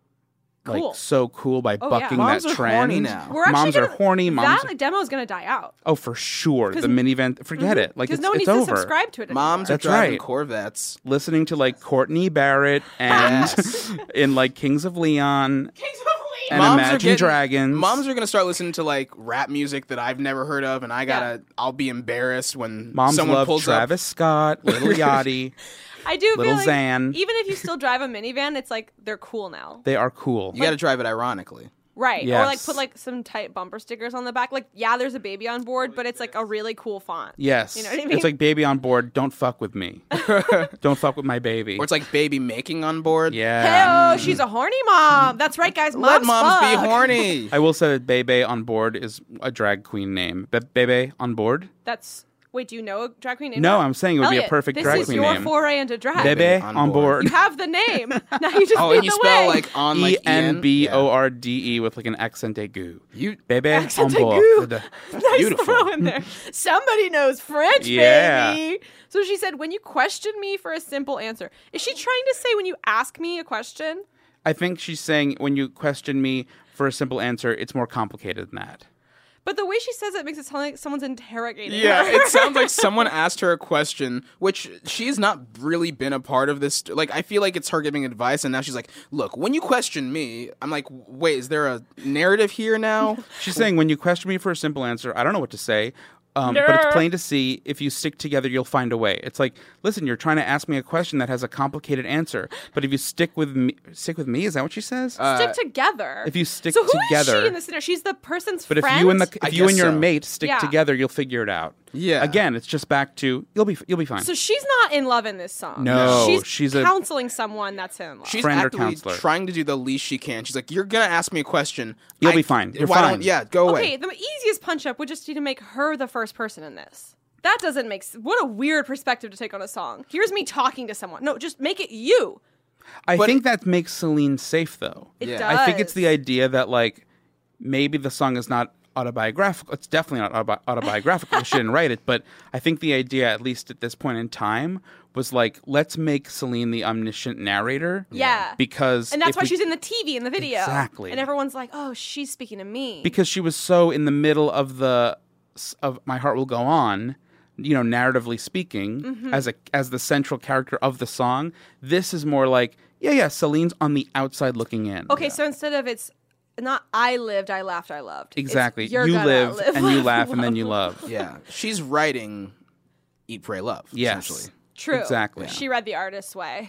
Cool. like so cool by Oh, yeah. bucking Moms that are trend. horny now. We're actually moms gonna, are horny. Moms, That demo is going to die out. oh for sure, the 'Cause- minivan. Forget it. Like Because it's, no one it's needs over. to subscribe to it anymore. Moms are That's driving right. Corvettes. Listening to like Courtney Barrett and Yes. in like Kings of Leon and Moms are Imagine getting- Dragons. Moms are gonna start listening to like rap music that I've never heard of, and I gotta. I'll be embarrassed when Moms someone love pulls Travis Scott, Little Yachty. I do Little feel like Xan. even if you still drive a minivan, it's like they're cool now. They are cool. up. You gotta drive it ironically. Right. Or like Yes. put like some tight bumper stickers on the back. Like, yeah, there's a baby on board, but it's like a really cool font. Yes. You know what I mean? It's like baby on board. Don't fuck with me. Don't fuck with my baby. Or it's like baby making on board. yeah. Hey, she's a horny mom. That's right, guys. Let Moms, moms be fuck. horny. I will say that Bebe on board is a drag queen name. Be- Bebe on board? That's wait. Do you know a drag queen name? No, I'm saying it would be a Elliot, perfect this drag is queen your name. foray into drag. Bebe on on board. board. You have the name. Now you just Oh, need and you the spell way. like on like E N B O Yeah. R D E with like an accent aigu. You Bebe Accent on board. aigu. With the- Nice Beautiful. throw in there. Somebody knows French, Yeah. baby. So she said, when you question me for a simple answer, is she trying to say when you ask me a question? I think she's saying when you question me for a simple answer, it's more complicated than that. But the way she says it makes it sound like someone's interrogating Yeah, her. it sounds like someone asked her a question, which she's not really been a part of this. Like, I feel like it's her giving advice, and now she's like, look, when you question me, I'm like, wait, is there a narrative here now? She's saying when you question me for a simple answer, I don't know what to say. Um, but Nerd. it's plain to see if you stick together, you'll find a way. It's like, listen, you're trying to ask me a question that has a complicated answer, but if you stick with me, stick with me. Is that what she says? Stick together. if you stick so who is together- she in this scenario? She's the person's but if friend. you and the I if you and guess your so. mate stick Yeah. together, you'll figure it out. Yeah. Again, it's just back to you'll be you'll be fine. So she's not in love in this song. No, she's, she's a- counseling someone that's in love. She's Friend or actively counselor. trying to do the least she can. She's like, you're going to ask me a question. You'll I- be fine. You're why fine. Don't, yeah, go away. Okay, the easiest punch up would just be to make her the first person in this. That doesn't make s- what a weird perspective to take on a song. Here's me talking to someone. No, just make it you. I but- think that makes Celine safe, though. It Yeah. does. I think it's the idea that like maybe the song is not autobiographical. It's definitely not autobi- autobiographical. She didn't write it, but I think the idea, at least at this point in time, was like let's make Celine the omniscient narrator. Yeah. Because And that's if why we- she's in the T V in the video. Exactly. And everyone's like, "Oh, she's speaking to me." because she was so in the middle of the of My Heart Will Go On, you know, narratively speaking, Mm-hmm. as a as the central character of the song. This is more like, yeah, yeah, Celine's on the outside looking in. Okay, so instead of it's not I lived, I laughed, I loved. It's, Exactly. you're You gonna live live, and you laugh and then you love. Yeah. She's writing Eat, Pray, Love, Yes. essentially. True. Exactly. She read The Artist's Way.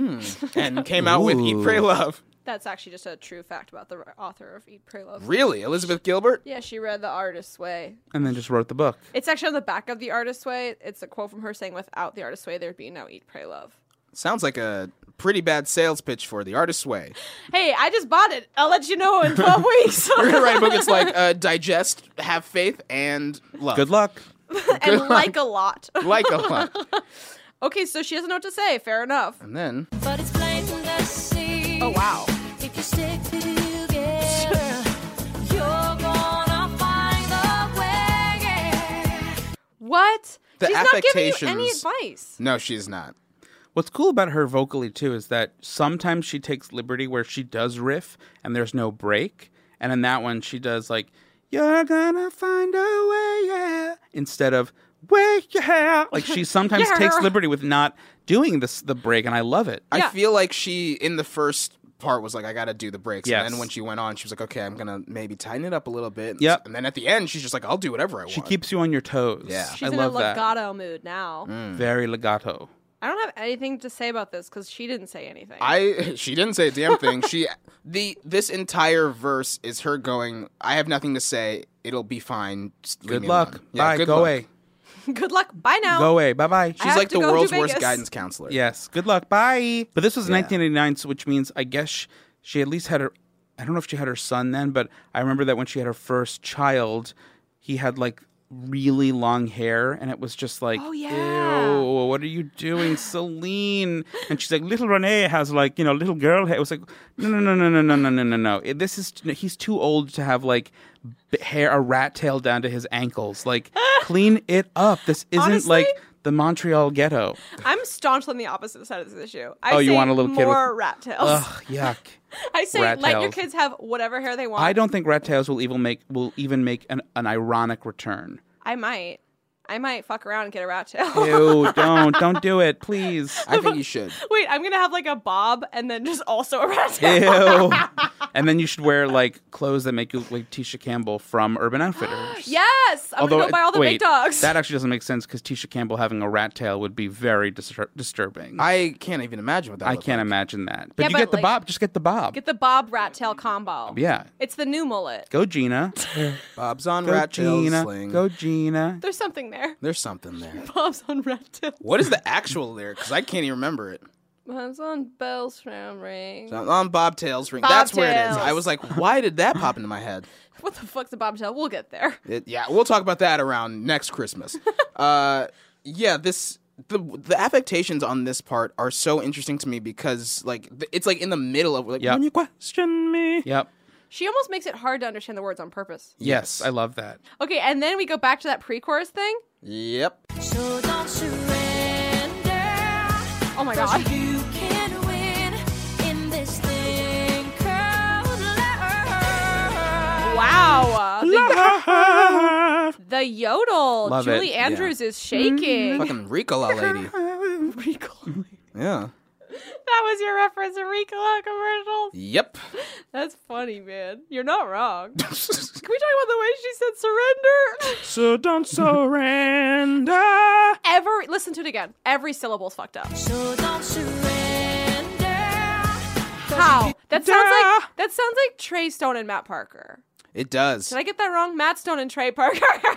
And came out with Eat, Ooh. Pray, Love. That's actually just a true fact about the author of Eat, Pray, Love. Really? Elizabeth Gilbert? Yeah, she read The Artist's Way. And then just wrote the book. It's actually on the back of The Artist's Way. It's a quote from her saying, "Without The Artist's Way, there'd be no Eat, Pray, Love." Sounds like a pretty bad sales pitch for The Artist's Way. Hey, I just bought it. I'll let you know in twelve weeks. We're going to write a book. It's like uh, digest, have faith, and love. Good luck. and like a lot. Like a lot. Okay, so she doesn't know what to say. Fair enough. And then, But it's plain to see. Oh, wow. If you stick together, you're gonna find the way. What? The She's not giving you any affectations- advice. no, she's not. What's cool about her vocally too is that sometimes she takes liberty where she does riff and there's no break, and in that one she does like "You're gonna find a way," yeah, instead of "way, yeah." Like she sometimes Yeah. takes liberty with not doing this the break, and I love it. I Yeah. feel like she, in the first part was like, I got to do the breaks. Yes. And then when she went on, she was like, okay, I'm going to maybe tighten it up a little bit. Yep. And then at the end, she's just like, I'll do whatever I want. She keeps you on your toes. Yeah. She's I in love a that. legato mood now. Very legato. I don't have anything to say about this because she didn't say anything. I she didn't say a damn thing. She the this entire verse is her going, I have nothing to say. It'll be fine. Just leave Good me luck. alone." Yeah, Bye. good Go luck. away. Good luck. Bye now. Go away. Bye bye. I She's have like to the go to world's worst Vegas. guidance counselor. Yes. Good luck. Bye. But this was Yeah. nineteen eighty-nine, so which means I guess she, she at least had her. I don't know if she had her son then, but I remember that when she had her first child, he had like really long hair, and it was just like, Oh, yeah. ew, what are you doing, Celine? And she's like, little Renee has like, you know, little girl hair. It was like, no, no, no, no, no, no, no, no, no, no. It- This is he's too old to have like b- hair, a rat tail down to his ankles. Like, clean it up. This isn't Honestly? like the Montreal ghetto. I'm staunchly on the opposite side of this issue. I Oh, say you want a little kid with- more rat tails. Ugh, yuck. I say rat let your tails. kids have whatever hair they want. I don't think rat tails will even make will even make an, an ironic return. I might. I might fuck around and get a rat tail. Ew, don't don't do it, please. I think you should. Wait, I'm gonna have like a bob and then just also a rat tail. Ew. And then you should wear like clothes that make you look like Tisha Campbell from Urban Outfitters. Yes, I'm gonna go buy all the wait, big dogs. That actually doesn't make sense because Tisha Campbell having a rat tail would be very distur- disturbing. I, I can't even imagine what that looked can't like. imagine that. But Yeah, you but, get the like- bob. Just get the bob. Get the bob rat tail combo. yeah. It's the new mullet. Go Gina. Bob's on Go rat tail Gina. sling. Go Gina. There's something there. There's something there. Bob's on rat tail. What is the actual lyric? Because I can't even remember it. Bob's on bells from ring. So, on Bobtails ring. Bobtails. That's where it is. I was like, why did that pop into my head? What the fuck's a bobtail? We'll get there. It, yeah, we'll talk about that around next Christmas. uh, yeah, this the the affectations on this part are so interesting to me because like th- it's like in the middle of like Yep. when you question me. Yep. She almost makes it hard to understand the words on purpose. Yes, I love that. Okay, and then we go back to that pre-chorus thing. Yep. So don't surrender. Oh my god. You can win in this thing called love. Wow. The, the yodel. Love Julie it. Andrews is shaking. Fucking Ricola lady. Ricola. Yeah. That was your reference to Ricola commercials. Yep. That's funny, man. You're not wrong. Can we talk about the way she said surrender? So don't surrender. Every listen to it again. Every syllable's fucked up. So don't surrender. How? That sounds like that sounds like Trey Stone and Matt Parker. It does. Did I get that wrong? Matt Stone and Trey Parker.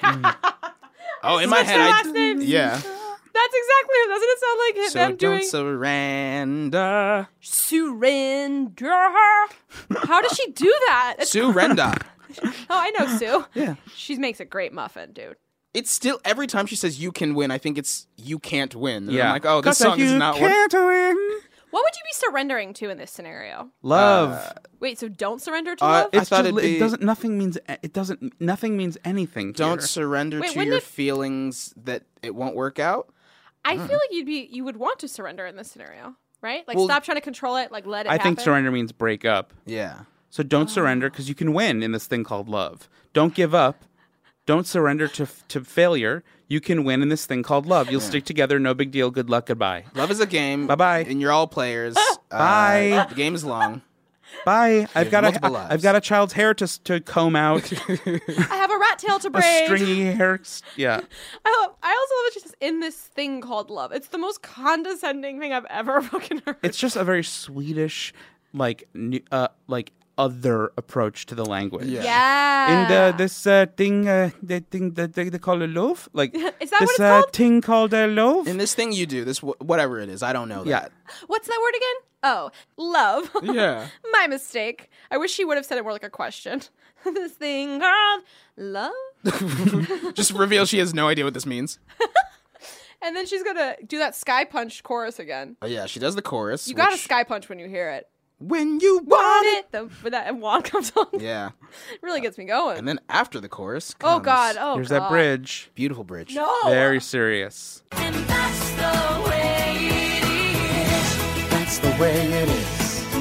Oh, in my Switch head, their I last names. yeah. That's exactly it. Doesn't it sound like him So them don't doing surrender. surrender? How does she do that? It's- Surrender. oh, I know Sue. Yeah. She makes a great muffin, dude. It's still every time she says you can win, I think it's you can't win. And Yeah. I'm like, oh, this 'Cause song is you not working. can't win. What would you be surrendering to in this scenario? Love. Wait, so don't surrender to Uh, love? I It's thought just, it'd be- it doesn't. Nothing means. It doesn't. Nothing means anything. Don't here. surrender Wait, to wouldn't your it- feelings that it won't work out. I feel like you'd be you would want to surrender in this scenario, right? Like Well- stop trying to control it, like let it I happen. think surrender means break up. Yeah. So don't surrender because you can win in this thing called love. Don't give up. Don't surrender to to failure. You can win in this thing called love. You'll stick together. No big deal. Good luck. Goodbye. Love is a game. Bye-bye. And you're all players. Bye. Uh, the game is long. Bye. I've got multiple a lives. I've got a child's hair to s- to comb out. I have a rat tail to a braid. stringy hair. Yeah. I, love, I also love that she says in this thing called love. It's the most condescending thing I've ever fucking heard. It's just a very Swedish, like new, uh like other approach to the language. Yeah. yeah. In the this uh, thing, uh, the thing that they, they call a loaf, like Is that this what it's uh, called? thing called a loaf. In this thing you do, this wh- whatever it is, I don't know that. Yeah. What's that word again? Oh, love. Yeah. My mistake. I wish she would have said it more like a question. This thing called love. Just reveal she has no idea what this means. And then she's gonna do that sky punch chorus again. Oh yeah, she does the chorus. You got to which- sky punch when you hear it. when you want Want it. it? The, when that wand comes on. Yeah. It really gets me going. And then after the chorus, oh comes God. Oh There's God. that bridge. beautiful bridge. No. Very serious. And that's the way it is. That's the way it is.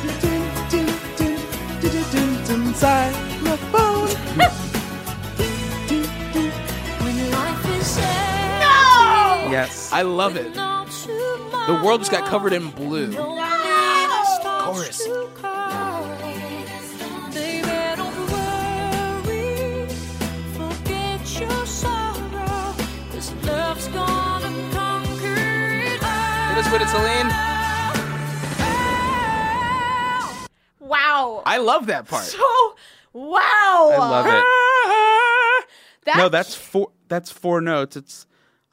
When life is sad. No. Yes. I love it. No tomorrow. The world just got covered in blue. Loneliness starts Chorus. to come. with it, Celine. Wow. I love that part. So, wow. I love it. That, No, that's four. That's four notes. It's.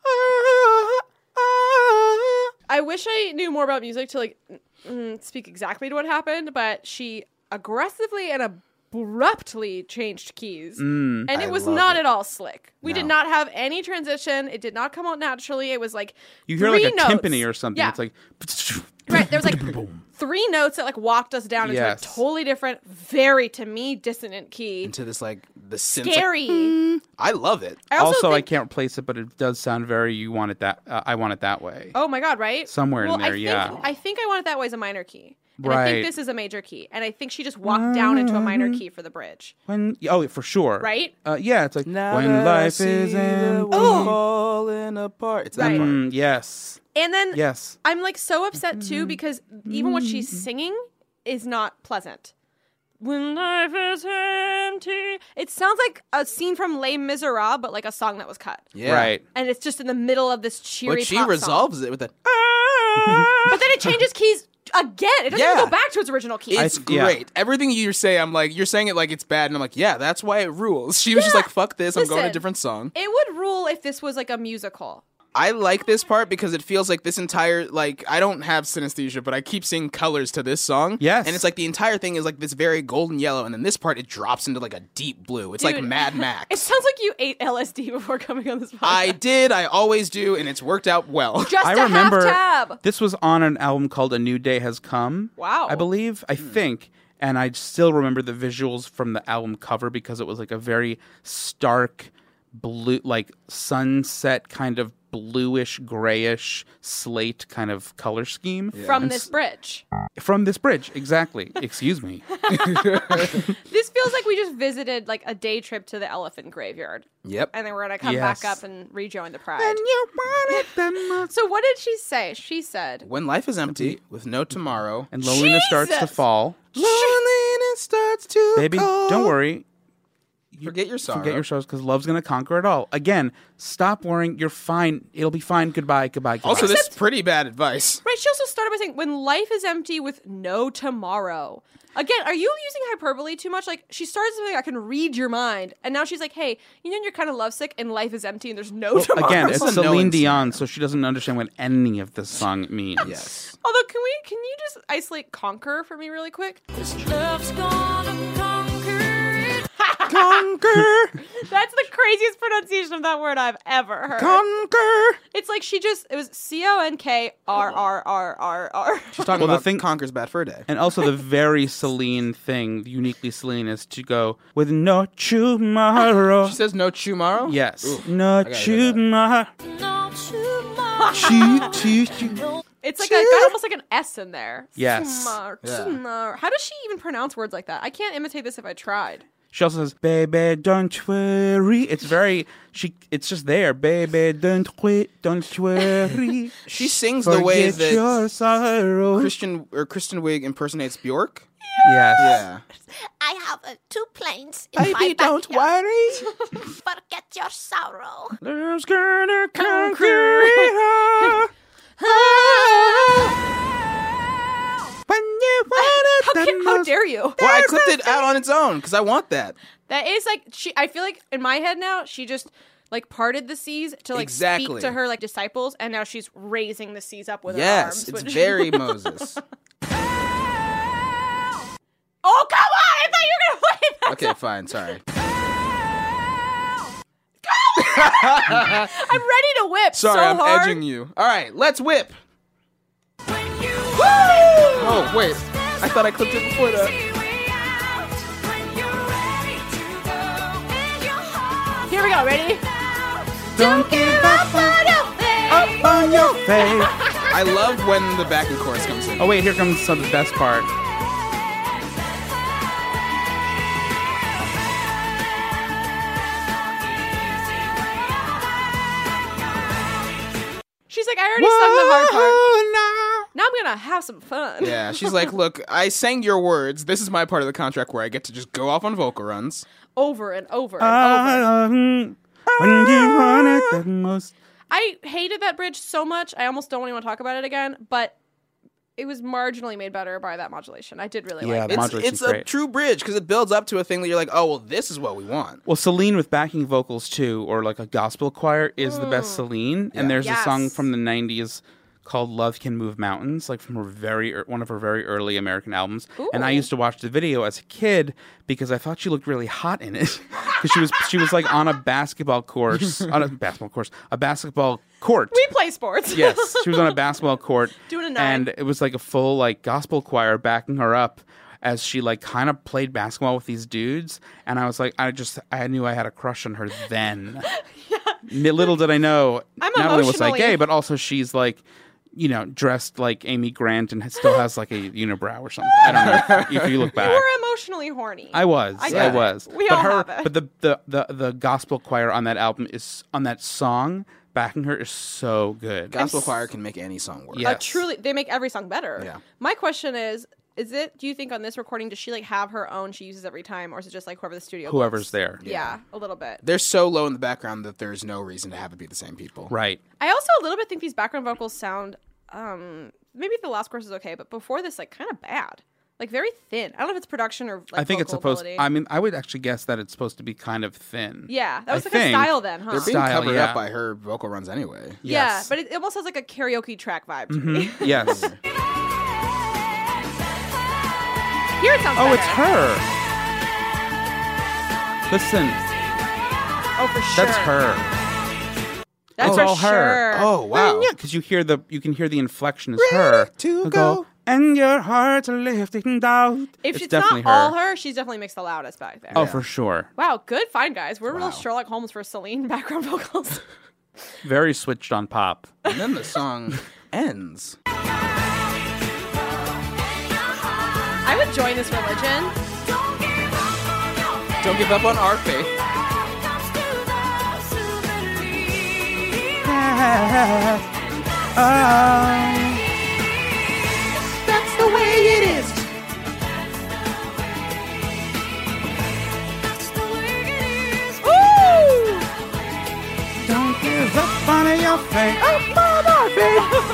I wish I knew more about music to like mm, speak exactly to what happened, but she aggressively and abruptly changed keys. Mm. And it I was love not it. at all slick. We did No. not have any transition. It did not come out naturally. It was like You hear three like a notes. timpani or something. Yeah. It's like. Right, there was like three notes that like walked us down into Yes. a totally different, very to me dissonant key. Into this like the synth. like, Scary. I love it. I also, Also, I think, can't replace it, but it does sound very. You want it that. Uh, I want it that way. Oh my god, right? Somewhere in well, there, I think, yeah. I think I Want It That Way is a minor key. And I Right. think this is a major key. And I think she just walked down into a minor key for the bridge. When oh, for sure. Right? Uh, yeah, it's like Now when that I life see is the in. world falling apart. It's that Right. part. Mm, yes. And then Yes. I'm like so upset too because even what she's singing is not pleasant. When life is empty. It sounds like a scene from Les Miserables, but like a song that was cut. Yeah. Right. And it's just in the middle of this cheery But she pop song. resolves it with a. But then it changes keys again. It doesn't Yeah. even go back to its original key. It's I- yeah. great. Everything you say, I'm like, you're saying it like it's bad, and I'm like, yeah, that's why it rules. She was just Yeah. like, fuck this, I'm going to a Listen. different song. It would rule if this was like a musical. I like this part because it feels like this entire, like, I don't have synesthesia, but I keep seeing colors to this song. Yes. And it's like the entire thing is like this very golden yellow, and then this part, it drops into like a deep blue. It's like Dude, Mad Max. It sounds like you ate L S D before coming on this podcast. I did, I always do, and it's worked out well. Just I a remember half tab. this was on an album called A New Day Has Come. Wow. I believe, I think, and I still remember the visuals from the album cover because it was like a very stark blue, like sunset kind of bluish, grayish slate kind of color scheme From this bridge. from this bridge. Exactly. Excuse me. This feels like we just visited like a day trip to the elephant graveyard. Yep. And then we're going to come Yes. back up and rejoin the pride. you want it the most. So what did she say? She said, When life is empty, with no tomorrow, And loneliness starts to Jesus! fall. loneliness starts to Baby, call. don't worry. Forget your sorrow. Forget your sorrows because love's going to conquer it all. Again, stop worrying. You're fine. It'll be fine. Goodbye. Goodbye. Goodbye. Also, this is pretty bad advice. right, she also started by saying, when life is empty with no tomorrow. Again, are you using hyperbole too much? Like, she started something, I can read your mind. And now she's like, hey, you know, you're kind of lovesick and life is empty and there's no tomorrow. Again, it's That's a Celine knowing Dion, so she doesn't understand what any of this song means. Yes. Although, can we, can you just isolate conquer for me really quick? Love's gonna conquer it. Conquer, That's the craziest pronunciation of that word I've ever heard. conquer. It's like she just, it was C O N K R R R R R. She's talking Well, the about thing- conquer's bad for a day. And also the very Celine thing, uniquely Celine, is to go with no tomorrow. She says no tomorrow. Yes. Ooh, No gotta hear tomorrow. No tomorrow. Choo, choo, choo. It's like a, got almost like an S in there. Yes. Smar- Yeah. smar- How does she even pronounce words like that? I can't imitate this if I tried. She also says, "Baby, don't worry." It's very she. It's just there, baby. Don't quit, don't worry. She sings the way Forget that your sorrow. Christian or Kristen Wiig impersonates Bjork. Yes. Yeah. I have uh, two planes in my Baby, don't backyard. worry. Forget your sorrow. Love's gonna conquer it all. When you want it How, the can, how most. dare you? Well, I clipped it out on its own because I want that. That is like she. I feel like in my head now she just like parted the seas to like Exactly. speak to her like disciples, and now she's raising the seas up with her Yes, arms. it's which- very Moses. Oh come on! I thought you were gonna play that. Okay, fine. Sorry. I'm ready to whip. Sorry, so I'm hard. edging you. All right, let's whip. When you Oh, wait. I thought I clipped it before that. Here we go. Ready? Don't give up on your face. Up on your face. I love when the backing chorus comes in. Oh wait, here comes some of the best part. She's like, I already sung the hard part. Whoa, now. Now I'm gonna have some fun. Yeah, she's like, look, I sang your words. This is my part of the contract where I get to just go off on vocal runs. Over and over and over. Um, when you want it the most. I hated that bridge so much. I almost don't want to talk about it again, but it was marginally made better by that modulation. I did really Yeah, like the it. It's, modulation's it's a great. true bridge because it builds up to a thing that you're like, oh, well, this is what we want. Well, Celine with backing vocals too, or like a gospel choir, is the best Celine. And there's a song Yes. from the nineties called "Love Can Move Mountains," like from her very ear- one of her very early American albums. And I Ooh. used to watch the video as a kid because I thought she looked really hot in it. Because she was she was like on a basketball course, on a basketball course, a basketball court. We play sports. Yes, she was on a basketball court, Doing a nine. and it was like a full like gospel choir backing her up as she like kind of played basketball with these dudes. And I was like, I just I knew I had a crush on her then. yeah. Little did I know, I'm not only was I emotionally- gay, but also she's like, you know, dressed like Amy Grant and still has like a unibrow or something. I don't know if, if you look back. You were emotionally horny. I was. I I, get it. was. We but all her, have it. But the, the the the gospel choir on that album is on that song backing her is so good. Gospel s- choir can make any song work. Yeah. Uh, truly, they make every song better. Yeah. My question is, is it, do you think on this recording, does she like have her own she uses every time, or is it just like whoever the studio Whoever's books? there. Yeah, a little bit. They're so low in the background that there's no reason to have it be the same people. Right. I also a little bit think these background vocals sound, um, maybe the last course is okay, but before this, like kind of bad. Like very thin. I don't know if it's production or like I think it's vocal supposed ability. I mean, I would actually guess that it's supposed to be kind of thin. Yeah, that was I like a think. style then, huh? They're being Style, covered yeah. up by her vocal runs anyway. Yeah, Yes. but it almost has like a karaoke track vibe to me. Yes. Here it sounds Oh, better. it's her. Listen, Oh, for sure. that's her. That's It's for all her. sure. Oh, wow. Yeah, because you hear the you can hear the inflection is her. to They'll go. and your heart's lifting out. If it's it's definitely not all her. her, she's definitely mixed the loudest back there. Oh, for sure. Wow, good find, guys. We're real Wow. Sherlock Holmes for Celine background vocals. Very switched on pop. And then the song ends. I would join this religion. Don't give up on our faith. That's the way it is. Ooh! Don't give up on your faith. Up on our faith.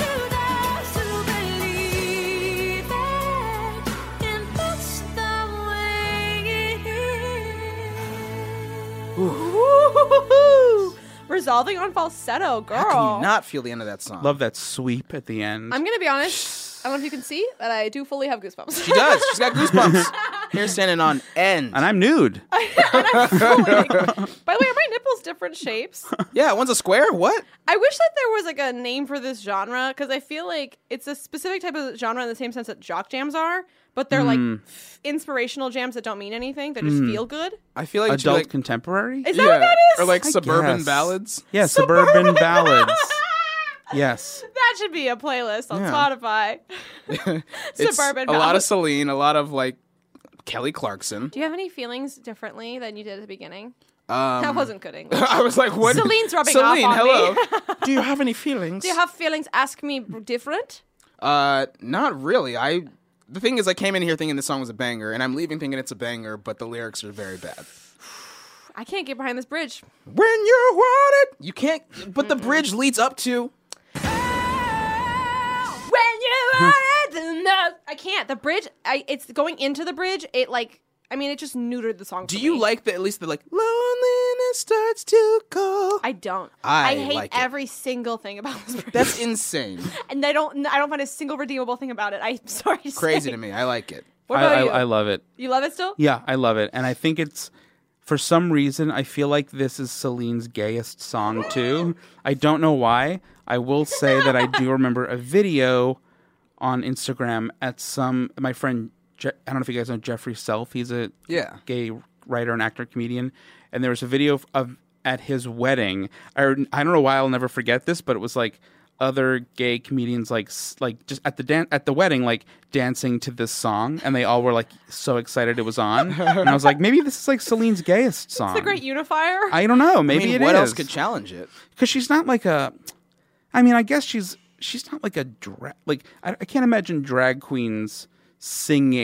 Ooh. Resolving on falsetto, girl. How can you not feel the end of that song? Love that sweep at the end. I'm gonna be honest. I don't know if you can see that I do fully have goosebumps. She does. She's got goosebumps. Here standing on end. and I'm nude. And I'm fully- By the way, are my nipples different shapes? Yeah, one's a square. What? I wish that there was like a name for this genre because I feel like it's a specific type of genre in the same sense that jock jams are, but they're like f- inspirational jams that don't mean anything. They just feel good. I feel like it should be Adult like, contemporary? Is that what that is? or like I suburban guess. ballads. Yeah, suburban ballads. Yes. That should be a playlist on Yeah. Spotify. It's Suburban a lot of ballads. Celine, a lot of like Kelly Clarkson. Do you have any feelings differently than you did at the beginning? Um, That wasn't good English. I was like, what? Celine's rubbing Celine, off on hello. me. Do you have any feelings? Do you have feelings? Ask me different. Uh, not really. I. The thing is, I came in here thinking this song was a banger, and I'm leaving thinking it's a banger, but the lyrics are very bad. I can't get behind this bridge. When you want it, you can't. But the bridge leads up to. When you are the most, I can't. The bridge. I. It's going into the bridge. It like. I mean, it just neutered the song. Do for you me. like the at least the like loneliness starts to call? I don't. I hate like it. every single thing about this bridge. That's insane. and I don't. I don't find a single redeemable thing about it. I'm sorry. To Crazy say. to me. I like it. What I, about I, you? I love it. You love it still? Yeah, I love it. And I think it's, for some reason, I feel like this is Celine's gayest song, too. I don't know why. I will say that I do remember a video on Instagram at some, my friend, Je- I don't know if you guys know Jeffrey Self. He's a Yeah. gay writer and actor comedian. And there was a video of, of at his wedding. I, I don't know why I'll never forget this, but it was like other gay comedians like s- like just at the dan- at the wedding like dancing to this song, and they all were like so excited it was on. And I was like, maybe this is like Celine's gayest song. It's a great unifier. I don't know. Maybe I mean, it what is. else could challenge it? Because she's not like a. I mean, I guess she's she's not like a drag. Like I, I can't imagine drag queens singing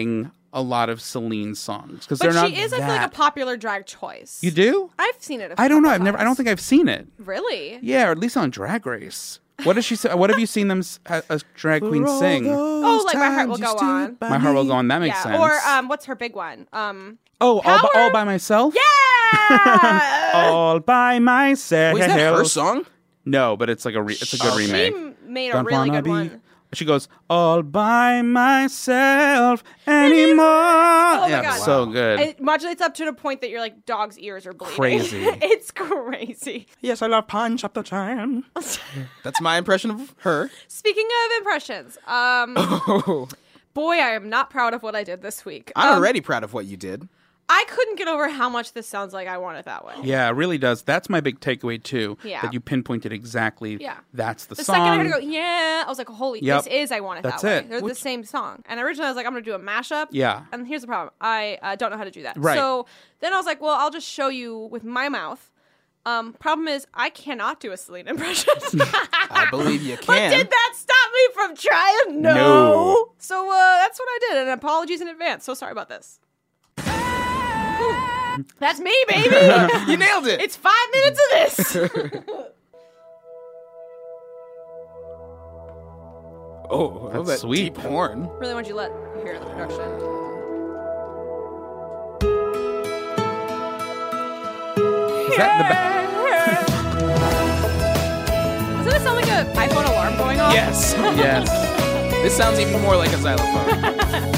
a lot of Celine songs because But they're not she is, I that... feel like, a popular drag choice. You do? I've seen it. A I don't know. couple I've never. I don't times. think I've seen it. Really? Yeah, or at least on Drag Race. What does she say? What have you seen them s- a, a drag queen sing? Oh, like My Heart Will Go On. My Heart Will Go On. That makes Yeah. sense. Or um, what's her big one? Um, oh, all by, Power? all by myself. yeah. All by myself. Was that her song? No, but it's like a re- it's a good Okay. She remake. m- made a Don't really wanna good be- one. She goes all by myself anymore. Oh my yeah, God. so good. It modulates up to the point that your like dog's ears are bleeding. Crazy. It's crazy. Yes, I love Punch Up the Time. That's my impression of her. Speaking of impressions, um, Oh, boy, I am not proud of what I did this week. I'm Um, already proud of what you did. I couldn't get over how much this sounds like I Want It That Way. Yeah, it really does. That's my big takeaway too. Yeah. That you pinpointed exactly. Yeah. That's the, The song. second I heard it go, yeah, I was like, holy, Yep. this is I Want It That's That Way. it. They're the Which- same song. And originally I was like, I'm going to do a mashup. Yeah. And here's the problem. I uh, don't know how to do that. Right. So then I was like, well, I'll just show you with my mouth. Um, problem is, I cannot do a Celine impression. I believe you But can. did that stop me from trying? No. No. So uh, that's what I did. And apologies in advance. So sorry about this. That's me, baby. You nailed it. It's five minutes of this. oh, I love That's that sweet. deep horn. Really want you to let hear the production. Is that the ba- Doesn't it sound like an iPhone alarm going off? Yes. Yes. This sounds even more like a xylophone.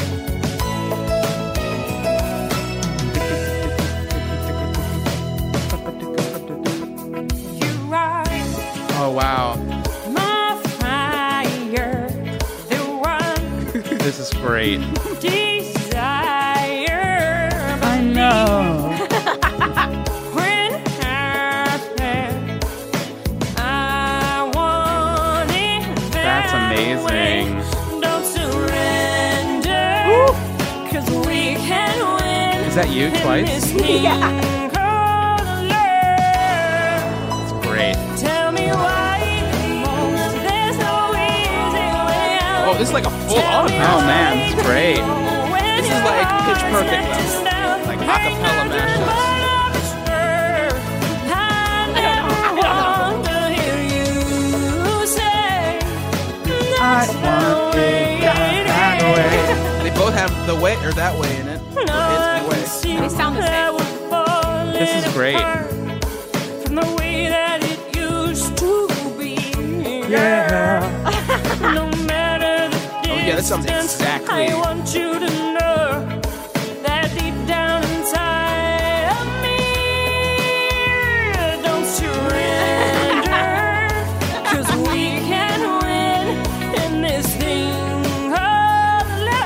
Oh wow. My fire, the one This is great. desire. I know. When happened, I want it that That's amazing. way. Don't surrender, 'cause we can win. Is that you in twice? this thing called love. It's great. Tell me why there's no easy way out. Oh, this is like a full-on. Oh man, it's great. This is like Pitch Perfect, though. Like acapella mashups. I want it that way. And they both have the way or that way in it. Or it's the way. They sound the same. This is great. From the way that it used to be. Yeah. No matter the Oh, yeah, that sounds distance, exactly- I want you to know that deep down inside of me, don't surrender, 'cause we can win in this thing called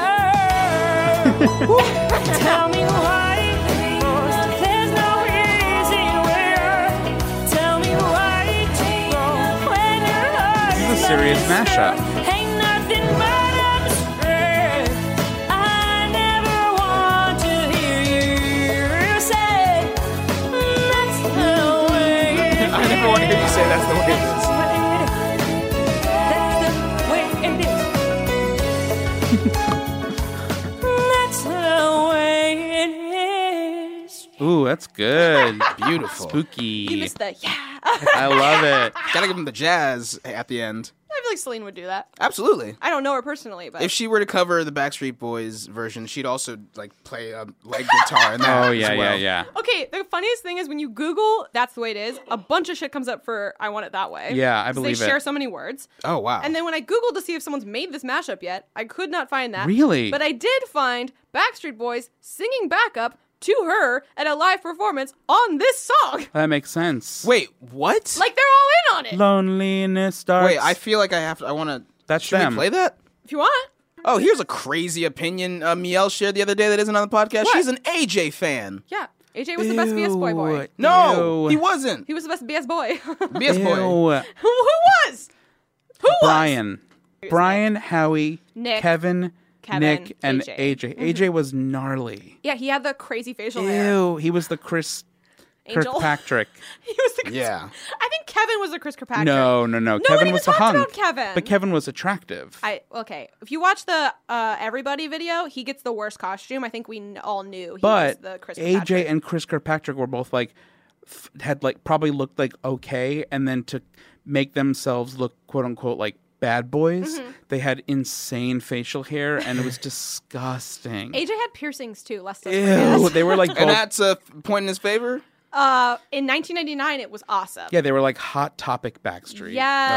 love. Tell me why there's no easy way out. Tell me why when your heart This is a serious mashup. ain't nothing but a stray. I never want to hear you say that's the way it I never want to hear you say that's the way it is. That's the way it is. That's the way it is. Ooh, that's good. Beautiful. Spooky. You missed the yeah. I love it. Gotta give him the jazz at the end. I feel like Celine would do that. Absolutely. I don't know her personally, but If she were to cover the Backstreet Boys version, she'd also like play a leg guitar in that. Oh as yeah, yeah, well. yeah. okay. The funniest thing is when you Google "That's the way it is," a bunch of shit comes up for "I Want It That Way." Yeah, I 'Cause believe they it. share so many words. Oh wow. And then when I Googled to see if someone's made this mashup yet, I could not find that. Really? But I did find Backstreet Boys singing backup to her at a live performance on this song. That makes sense. Wait, what? Like they're all in on it. Loneliness starts. Wait, I feel like I have to. I want to. That's Should them. we play that? If you want. Oh, here's a crazy opinion uh, Miel shared the other day that isn't on the podcast. What? She's an A J fan. Yeah. A J was the best B S boy boy. No, Ew. he wasn't. He was the best B S boy. B S boy. Ew. who, who was? Who was? Brian. Brian, Howie, Nick, Kevin, Kevin, Nick, and A J. A J. A J was gnarly. Yeah, he had the crazy facial hair. Ew. He was the Chris Angel. Kirkpatrick. He was the Yeah. I think Kevin Kevin was a Chris Kirkpatrick. No, no, no. Kevin even was the talked hunk. about Kevin. But Kevin was attractive. I okay. If you watch the uh, Everybody video, he gets the worst costume. I think we n- all knew he but was the Chris A Kirkpatrick. J and Chris Kirkpatrick were both like f- had like probably looked like okay, and then to make themselves look quote unquote like bad boys, Mm-hmm. they had insane facial hair, and it was disgusting. A J had piercings too. Let's not Ew, forget. they were like And both. that's a point in his favor? Uh, in nineteen ninety-nine, it was awesome. Yeah, they were like Hot Topic Backstreet.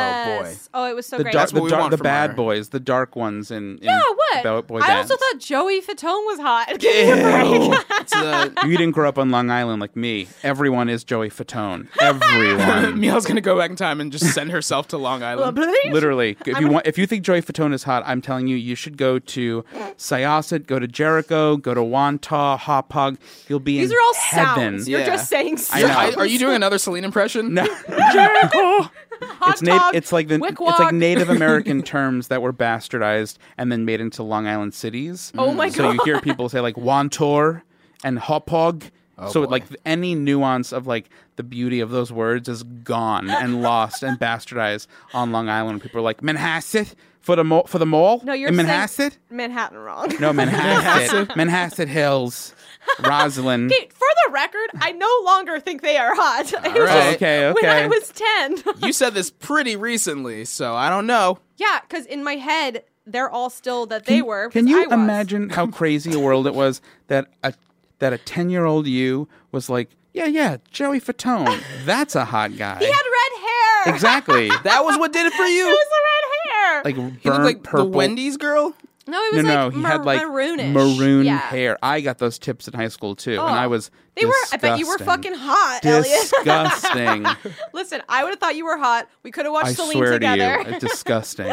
Yes. Oh, it was so The great. dark, That's what the, we dark, want the from bad our- boys, the dark ones in, in yeah, what? Boy, boy I also bands. thought Joey Fatone was hot. Give me a break. It's, uh, You didn't grow up on Long Island like me. Everyone is Joey Fatone. Everyone. Mia's gonna go back in time and just send herself to Long Island. Literally, if you want, if you think Joey Fatone is hot, I'm telling you, you should go to Syosset, go to Jericho, go to Wantagh, Hauppauge. You'll be These in are all heaven. sounds. You're Yeah. just saying I sounds. know. Are you doing another Celine impression? No, Jericho. Hot It's na- dog, It's like the Wickwog. it's like Native American terms that were bastardized and then made into Long Island cities. Oh my So you God. hear people say like Wantor and Hauppauge. so boy. like any nuance of like the beauty of those words is gone and lost and bastardized on Long Island. People are like Manhasset for the mo- for the mall. No, you're in saying Manhasset. Manhattan wrong. No, Manhasset. Manhasset Hills. Rosalind. Okay, for the record, I no longer think they are hot. It was right. just Okay, When I okay. was ten. You said this pretty recently, so I don't know. Yeah, because in my head, they're all still that they were. Can 'cause you I was. imagine how crazy a world it was that a that a ten year old you was like, yeah, yeah, Joey Fatone, that's a hot guy. He had red hair. Exactly. That was what did it for It you. was the red hair. Like He looked burnt like purple. the Wendy's girl. no, it No, was no, like he mar- had like maroonish. maroon Yeah. hair. I got those tips in high school too, Oh. and I was. They were. I bet you were disgusting. fucking hot, Elliot. Disgusting. Listen, I would have thought you were hot. We could have watched I Celine swear together. to you, it's disgusting.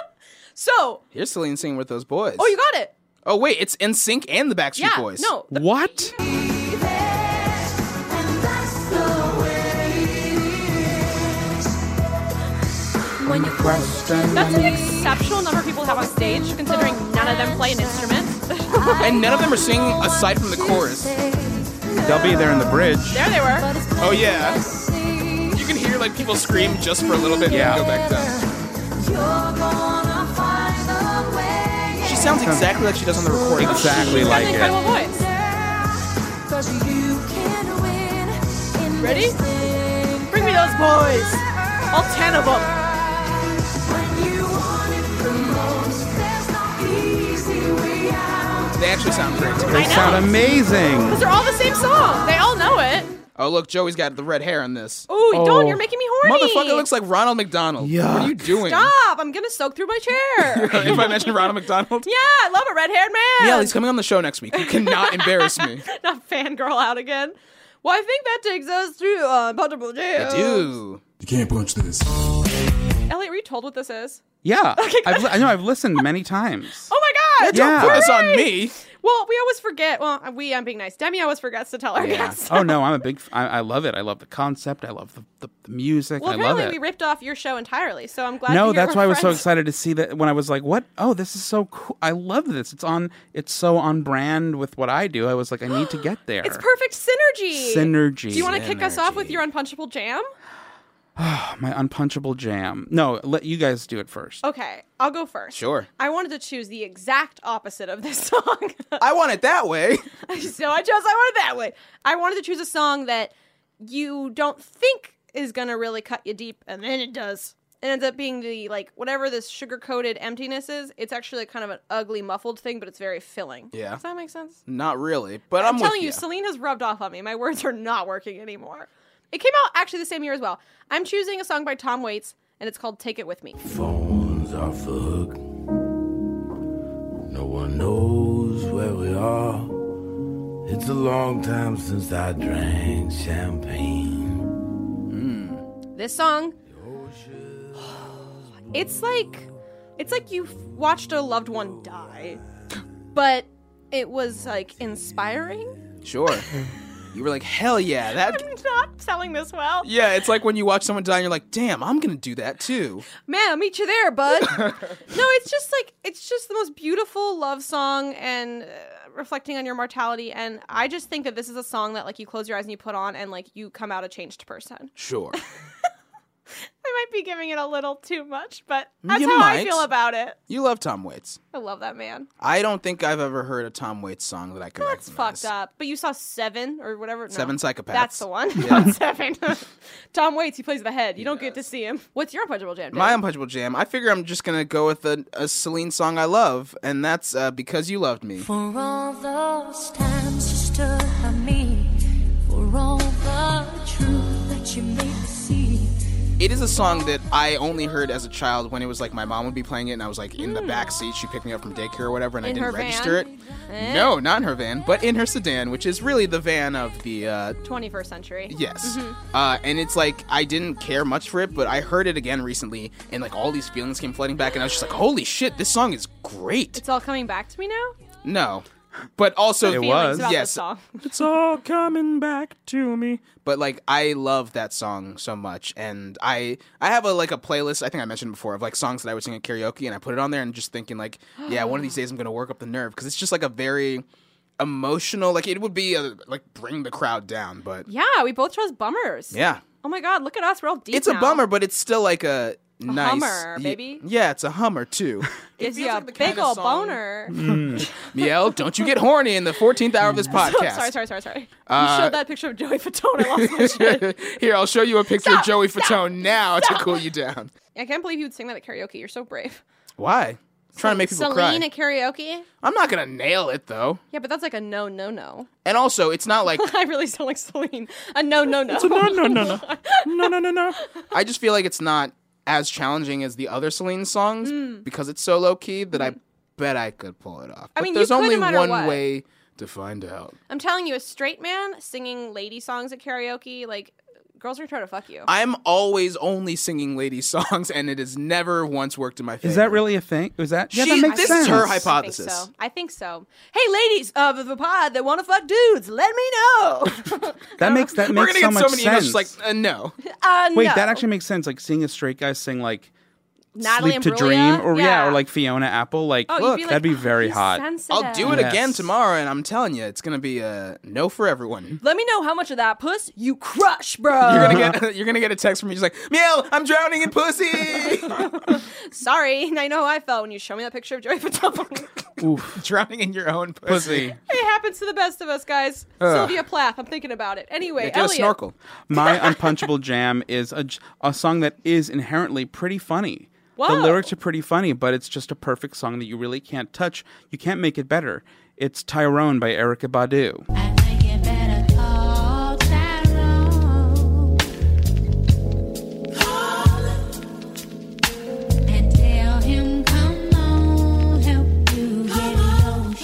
So, Here's Celine singing with those boys. oh, you got it. Oh wait, it's N Sync and the Backstreet Yeah. Boys. No. the- What? When you That's an exceptional number of people to have on stage, considering none of them play an instrument. And none of them are singing aside from the chorus. They'll be there in the bridge. There they were. Oh yeah. You can hear like people scream just for a little bit Yeah. and then go back down. She sounds exactly like she does on the recording. Exactly She's got like an it. incredible voice. Ready? Bring me those boys. All ten of them. They actually sound great together. They I know. sound amazing. Because they're all the same song. They all know it. Oh look, Joey's got the red hair in this. Ooh, Oh. don't. You're making me horny. Motherfucker looks like Ronald McDonald. What are you Yuck. doing? Stop. I'm going to soak through my chair. If I mention Ronald McDonald? Yeah, I love a red-haired man. Yeah, he's coming on the show next week. You cannot embarrass me. Not fangirl out again. Well, I think that takes us through uh, Punchable Jail. I do. You can't punch this. Elliot, were you told what this is? Yeah, I've, li- I know. I've listened many times. Oh my god! Yeah. Put this on me. Well, we always forget. Well, we, I'm being nice. Demi always forgets to tell our guests. Oh no, I'm a big. f- I, I love it. I love the concept. I love the, the, the music. Well, I love apparently it. we ripped off your show entirely, so I'm glad. No, that you're that's why I was so friends. excited to see that when I was like, "What? Oh, this is so cool! I love this. It's on. It's so on brand with what I do." I was like, "I need to get there." It's perfect synergy. Synergy. Do you want to kick us off with your unpunchable jam? My unpunchable jam. No, let you guys do it first. Okay, I'll go first. Sure. I wanted to choose the exact opposite of this song. I want it that way. So I chose I wanted that way. I wanted to choose a song that you don't think is gonna really cut you deep, and then it does. It ends up being the like whatever this sugar coated emptiness is. It's actually like kind of an ugly muffled thing, but it's very filling. Yeah. Does that make sense? Not really, but I'm, I'm, telling with you, you. Celine has rubbed off on me. My words are not working anymore. It came out actually the same year as well. I'm choosing a song by Tom Waits, and it's called "Take It With Me." Phones are for hook. No one knows where we are. It's a long time since I drank champagne. This song, it's like it's like you watched a loved one die, but it was like inspiring. Sure. You were like, hell yeah, that. I'm not selling this well. Yeah, it's like when you watch someone die and you're like, damn, I'm gonna do that too. Man, I'll meet you there, bud. No, it's just like it's just the most beautiful love song and uh, reflecting on your mortality. And I just think that this is a song that like you close your eyes and you put on and like you come out a changed person. Sure. might be giving it a little too much, but that's You how I might. feel about it. You love Tom Waits. I love that man. I don't think I've ever heard a Tom Waits song that I can That's recognize. fucked up. But you saw Seven or whatever. No. Seven Psychopaths. That's the one. Not Seven. Tom Waits. He plays the head. You don't get to see him. What's your unpunchable jam? Dave? My unpunchable jam. I figure I'm just gonna go with a, a Celine song I love, and that's uh, "Because You Loved Me." For all those times you stood by me, for all the truth that you made me see. It is a song that I only heard as a child when it was like my mom would be playing it, and I was like in the back seat. She picked me up from daycare or whatever, and In I didn't her register van? it. Eh? No, not in her van, but in her sedan, which is really the van of the. Uh, twenty-first century. Yes. Mm-hmm. Uh, and it's like, I didn't care much for it, but I heard it again recently, and like all these feelings came flooding back, and I was just like, holy shit, this song is great. It's all coming back to me now. No. But also, It Feelings was. about yes. this song. It's all coming back to me. But like, I love that song so much, and I I have a like a playlist. I think I mentioned before of like songs that I would sing at karaoke, and I put it on there, and just thinking like, yeah, one of these days I'm gonna work up the nerve because it's just like a very emotional. Like it would be a, like bring the crowd down, but Yeah, we both chose bummers. yeah, Oh my god, look at us. We're all deep it's a now. bummer, but it's still like a. Nice. Hummer, Ye- baby. Yeah, it's a Hummer too. Gives you feels a like the kind big of old song- boner. Miel, don't you get horny in the fourteenth hour of this podcast. sorry, sorry, sorry, sorry. Uh, you showed that picture of Joey Fatone. I lost my shit. Here, I'll show you a picture Stop, of Joey stop, Fatone now to cool you down. I can't believe you would sing that at karaoke. You're so brave. Why? Trying to make people Celine cry. at karaoke? I'm not gonna nail it though. Yeah, but that's like a no, no, no. And also, it's not like I really sound like Celine. A no, no, no. no, no, no, no, no, no, no, no. I just feel like it's not as challenging as the other Celine songs because it's so low key that I bet I could pull it off. But mean, you there's could no only matter one what. way to find out. I'm telling you, a straight man singing lady songs at karaoke, like, girls are trying to fuck you. I'm always only singing lady songs, and it has never once worked in my favor. Is that really a thing? Was that? Yeah, She- that makes this sense. is her I think hypothesis. so. I think so. Hey, ladies of the pod that want to fuck dudes, let me know. That makes that We're makes gonna so get much so many sense. emails just like, uh, no. uh, Wait, no. that actually makes sense. Like seeing a straight guy sing like Natalie "Sleep to Imbruglia? Dream" or yeah. Yeah. or like Fiona Apple. Like, Oh, you'd look, be like, that'd be "Oh, very he's hot. sensitive." I'll do it Yes. again tomorrow, and I'm telling you, it's gonna be a no for everyone. Let me know how much of that puss you crush, bro. You're gonna get you're gonna get a text from me just like, Miel, I'm drowning in pussy. Sorry, now you know how I felt when you show me that picture of Joey Fatone. Oof, drowning in your own pussy. pussy. It happens to the best of us, guys. Sylvia Plath. I'm thinking about it. Anyway, Yeah, get a Elliot. snorkel. My unpunchable jam is a, j- a song that is inherently pretty funny. The Whoa. lyrics are pretty funny, but it's just a perfect song that you really can't touch. You can't make it better. It's Tyrone by Erykah Badu. I think you better call Tyrone and tell him, come on, help you get your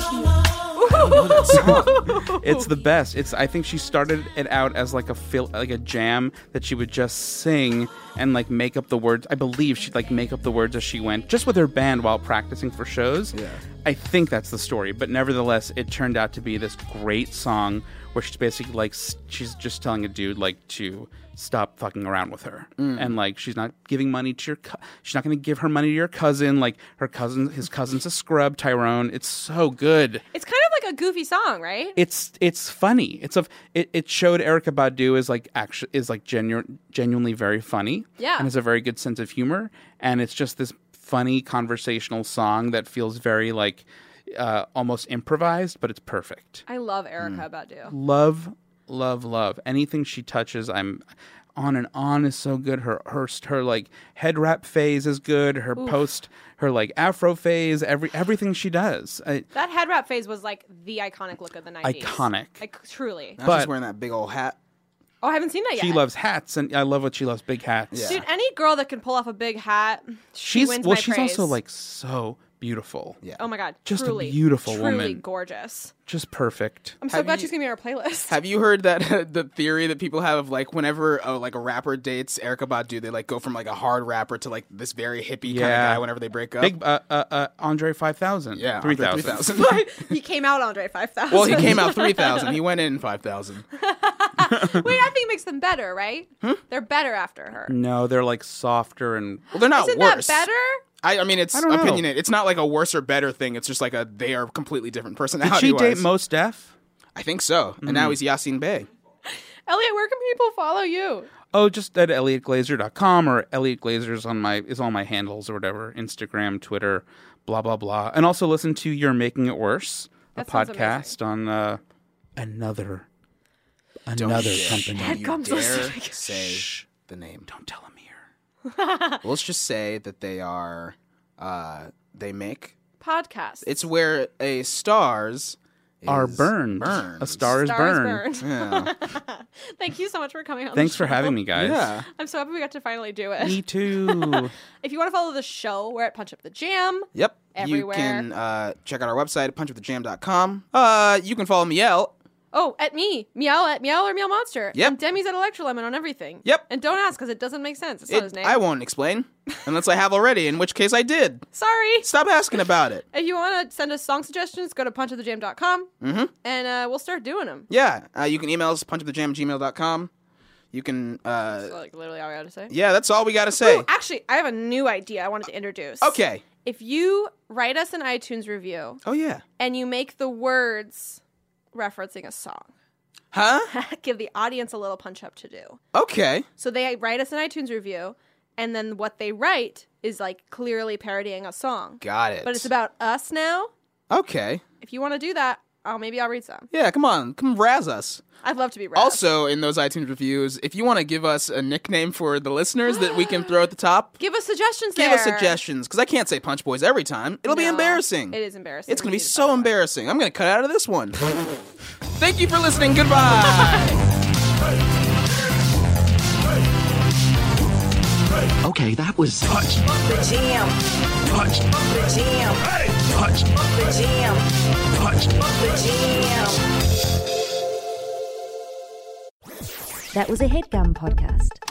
shit. It's the best. It's I think she started it out as like a fil- like a jam that she would just sing and like make up the words. I believe she'd like make up the words as she went, just with her band while practicing for shows. Yeah. I think that's the story, but nevertheless, it turned out to be this great song where she's basically like s- she's just telling a dude like to stop fucking around with her, and like she's not giving money to your co- she's not going to give her money to your cousin. Like her cousin, his cousin's a scrub, Tyrone. It's so good. It's kind of like a goofy song, right? It's it's funny. It's a it, it showed Erykah Badu is like actually is like genuine genuinely very funny. Yeah. And has a very good sense of humor. And it's just this funny conversational song that feels very like uh, almost improvised, but it's perfect. I love Erykah Badu. Love, love, love. Anything she touches, I'm on and on is so good. Her her her like head wrap phase is good. Her post her like afro phase, every everything she does. I, That head wrap phase was like the iconic look of the nineties. Iconic. Like, truly. Now But- she's wearing that big old hat. Oh, I haven't seen that yet. she loves hats, and I love what she loves. Big hats. Yeah. Dude, any girl that can pull off a big hat, she She's wins well. my She's praise. also like so beautiful. Yeah. oh my god, just a truly, beautiful truly woman. gorgeous. Just perfect. I'm so Have glad you- she's gonna be on our playlist. Have you heard that the theory that people have of like whenever uh, like a rapper dates Erykah Badu, they like go from like a hard rapper to like this very hippie kind of Yeah. guy whenever they break up. Big uh, uh, uh, Andre five thousand. yeah, three Andre thousand. three thousand. he came out Andre five thousand. Well, he came out three thousand. He went in five thousand. Wait, I think it makes them better, right? Hmm? They're better after her. No, they're like softer and Well, they're not Isn't worse. that better? I, I mean, it's I don't know. opinionated. It's not like a worse or better thing. It's just like a they are completely different did personality. she date Mos Def? I think so. And Hmm. now he's Yasin Bey. Elliot, where can people follow you? Oh, just at elliot glazer dot com or Elliot Glazer's on my is all my handles or whatever. Instagram, Twitter, blah blah blah. And also listen to You're Making It Worse, That a sounds podcast on uh, another another company. You Comes dare listening. say the name. Don't tell him here. Well, let's just say that they are. Uh, they make. Podcast. It's where a stars Are is burned. burns. A star is Stars burned. burned. Yeah. Thank you so much for coming on. Thanks the for show. having me, guys. yeah. I'm so happy we got to finally do it. Me too. If you want to follow the show, we're at Punch Up the Jam. Yep. Everywhere. You can uh, check out our website at punch up the jam dot com. Uh, you can follow Miel. Oh, at me. Meow at Meow or Meow Monster. Yep. And Demi's at Electrolemon on everything. Yep. And don't ask because it doesn't make sense. It's not his It, name. I won't explain unless I have already, in which case I did. Sorry. Stop asking about it. If you want to send us song suggestions, go to punch up the jam dot com Mm-hmm. and uh, we'll start doing them. Yeah. Uh, you can email us punch up the jam at gmail dot com. You can. Uh, Like literally all we got to say. yeah, that's all we got to say. Ooh, actually, I have a new idea I wanted to introduce. Okay. If you write us an iTunes review Oh, yeah. and you make the words referencing a song, Huh? give the audience a little punch up to do. Okay. So they write us an iTunes review, and then what they write is like clearly parodying a song. Got it. But it's about us now. Okay. If you want to do that, I'll maybe I'll read some. Yeah, come on. Come razz us. I'd love to be read. Also, in those iTunes reviews, if you want to give us a nickname for the listeners that we can throw at the top, give us suggestions. give there. us suggestions, because I can't say Punch Boys every time. It'll be No, embarrassing. It is embarrassing. It's going to We be need so better. embarrassing. I'm going to cut out of this one. Thank you for listening. Goodbye. Okay, that was Punch. The Jam. Punch. The Jam. Punch. The Jam. Punch. The Jam. That was a HeadGum podcast.